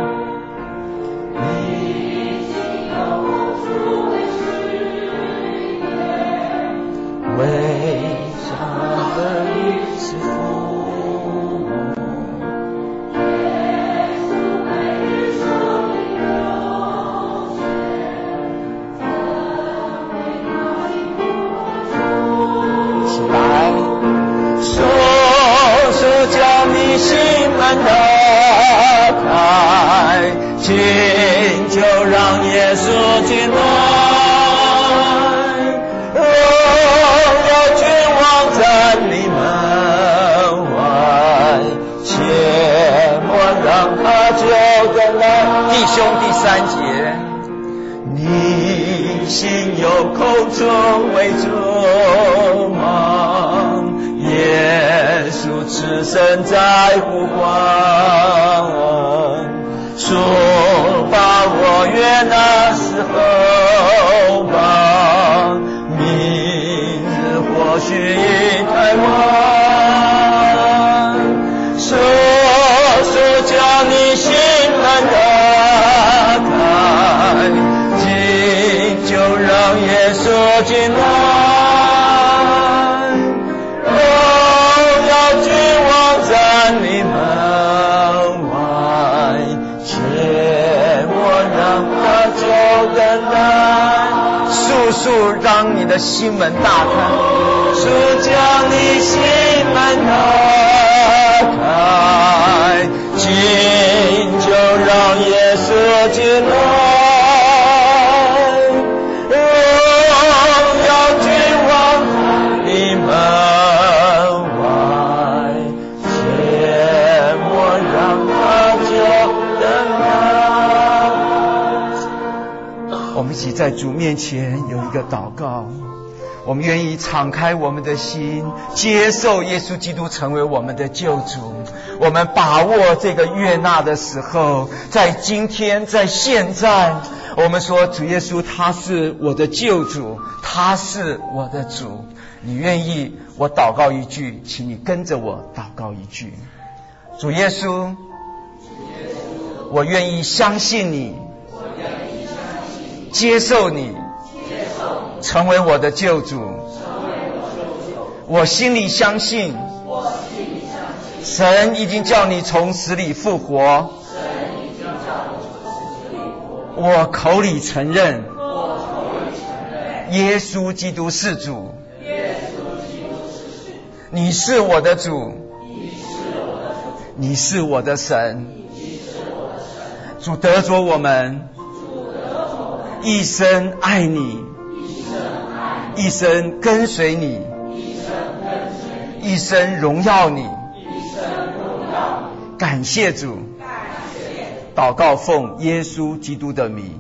为啥的你是父母？将你心门打开，请就让耶稣进来。荣耀君王站立门外，切莫让他久等待。 弟兄，第三节。 你心有空中为主吗？耶稣此生在呼唤，说把我约那时候吧，明日或许已太晚。说说将你心门打开，今就让耶稣进来。你门外，切莫让他久等待。 速速让你的心门大开， 速将你心门打开，今就让耶稣进来。 起在主面前有一个祷告，我们愿意敞开我们的心，接受耶稣基督成为我们的救主。我们把握这个悦纳的时候，在今天，在现在，我们说主耶稣他是我的救主，他是我的主。你愿意我祷告一句，请你跟着我祷告一句。主耶稣，我愿意相信你，接受你，成为我的救主。我心里相信，神已经叫你从死里复活。我口里承认，耶稣基督是主，你是我的主，你是我的神。主得着我们一生爱你，一生跟随你，一生荣耀你。感谢主，祷告奉耶稣基督的名，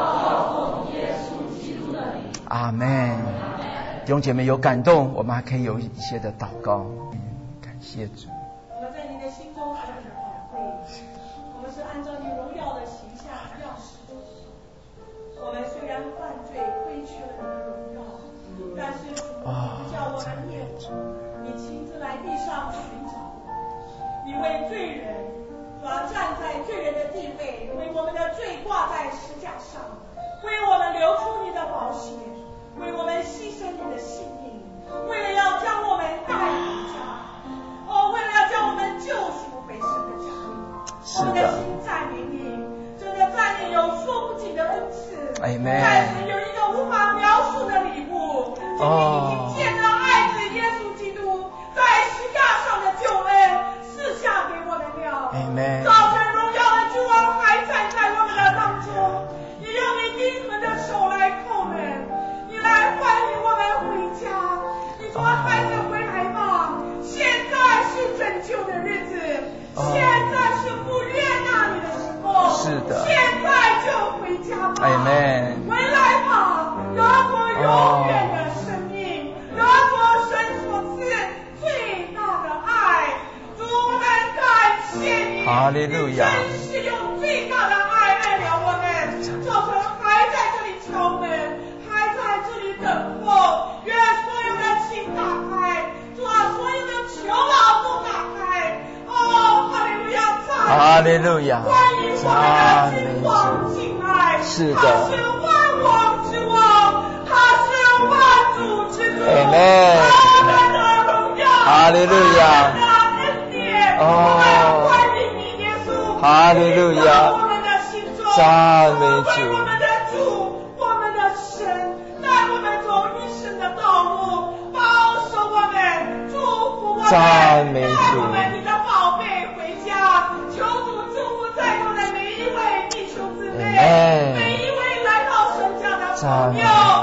阿们。弟兄姐妹有感动，我们还可以有一些的祷告。感谢主。 我们在你的心中是很宝贵，我们是按照你荣耀的形象样式的。我们虽然犯罪亏缺了你的荣耀，但是主叫我们灭亡，你亲自来地上寻找我们，你为罪人主要站在罪人的地位，为我们的罪挂在石架上，为我们流出你的宝血，为我们牺牲你的性命，为了要将我们带回家，哦，为了要将我们救赎回神的家里。我们的心赞美你，真的赞美有说不尽的恩赐，但是有一个无法描述的礼物，就是你借着爱子耶稣基督在石架上的救恩赐下给我们了。早晨荣耀的主王还站在我们的当中，你用你钉痕的手来叩门，你来欢迎我们回家。你说孩子回来吧，现在是拯救的日子，现在是不悦纳你的时候， 是的， 现在就回家吧， 阿们。 回来吧，有我永远的生命，有我神所赐最大的爱。主，我们感谢你， 哈利路亚， 真是用最大的爱爱了我们。早晨还在这里敲门，还在这里等候，愿所有的心打开，主啊，所有的囚牢都打开。哦，哈利路亚， 哈利路亚， 欢迎我们的君王进来。 是的， 他是万王之王，他是万主之主。 阿们。 我们的荣耀， 哈利路亚， 恩典， 哦， 欢迎你耶稣， 哈利路亚， 我们的心中， 赞美主， 我们的主，我们的神，带我们走一生的道路，保守我们，祝福我们， 赞美主， 带我们你的宝贝回家。求主祝福在座的每一位弟兄姊妹，每一位来到神家的朋友。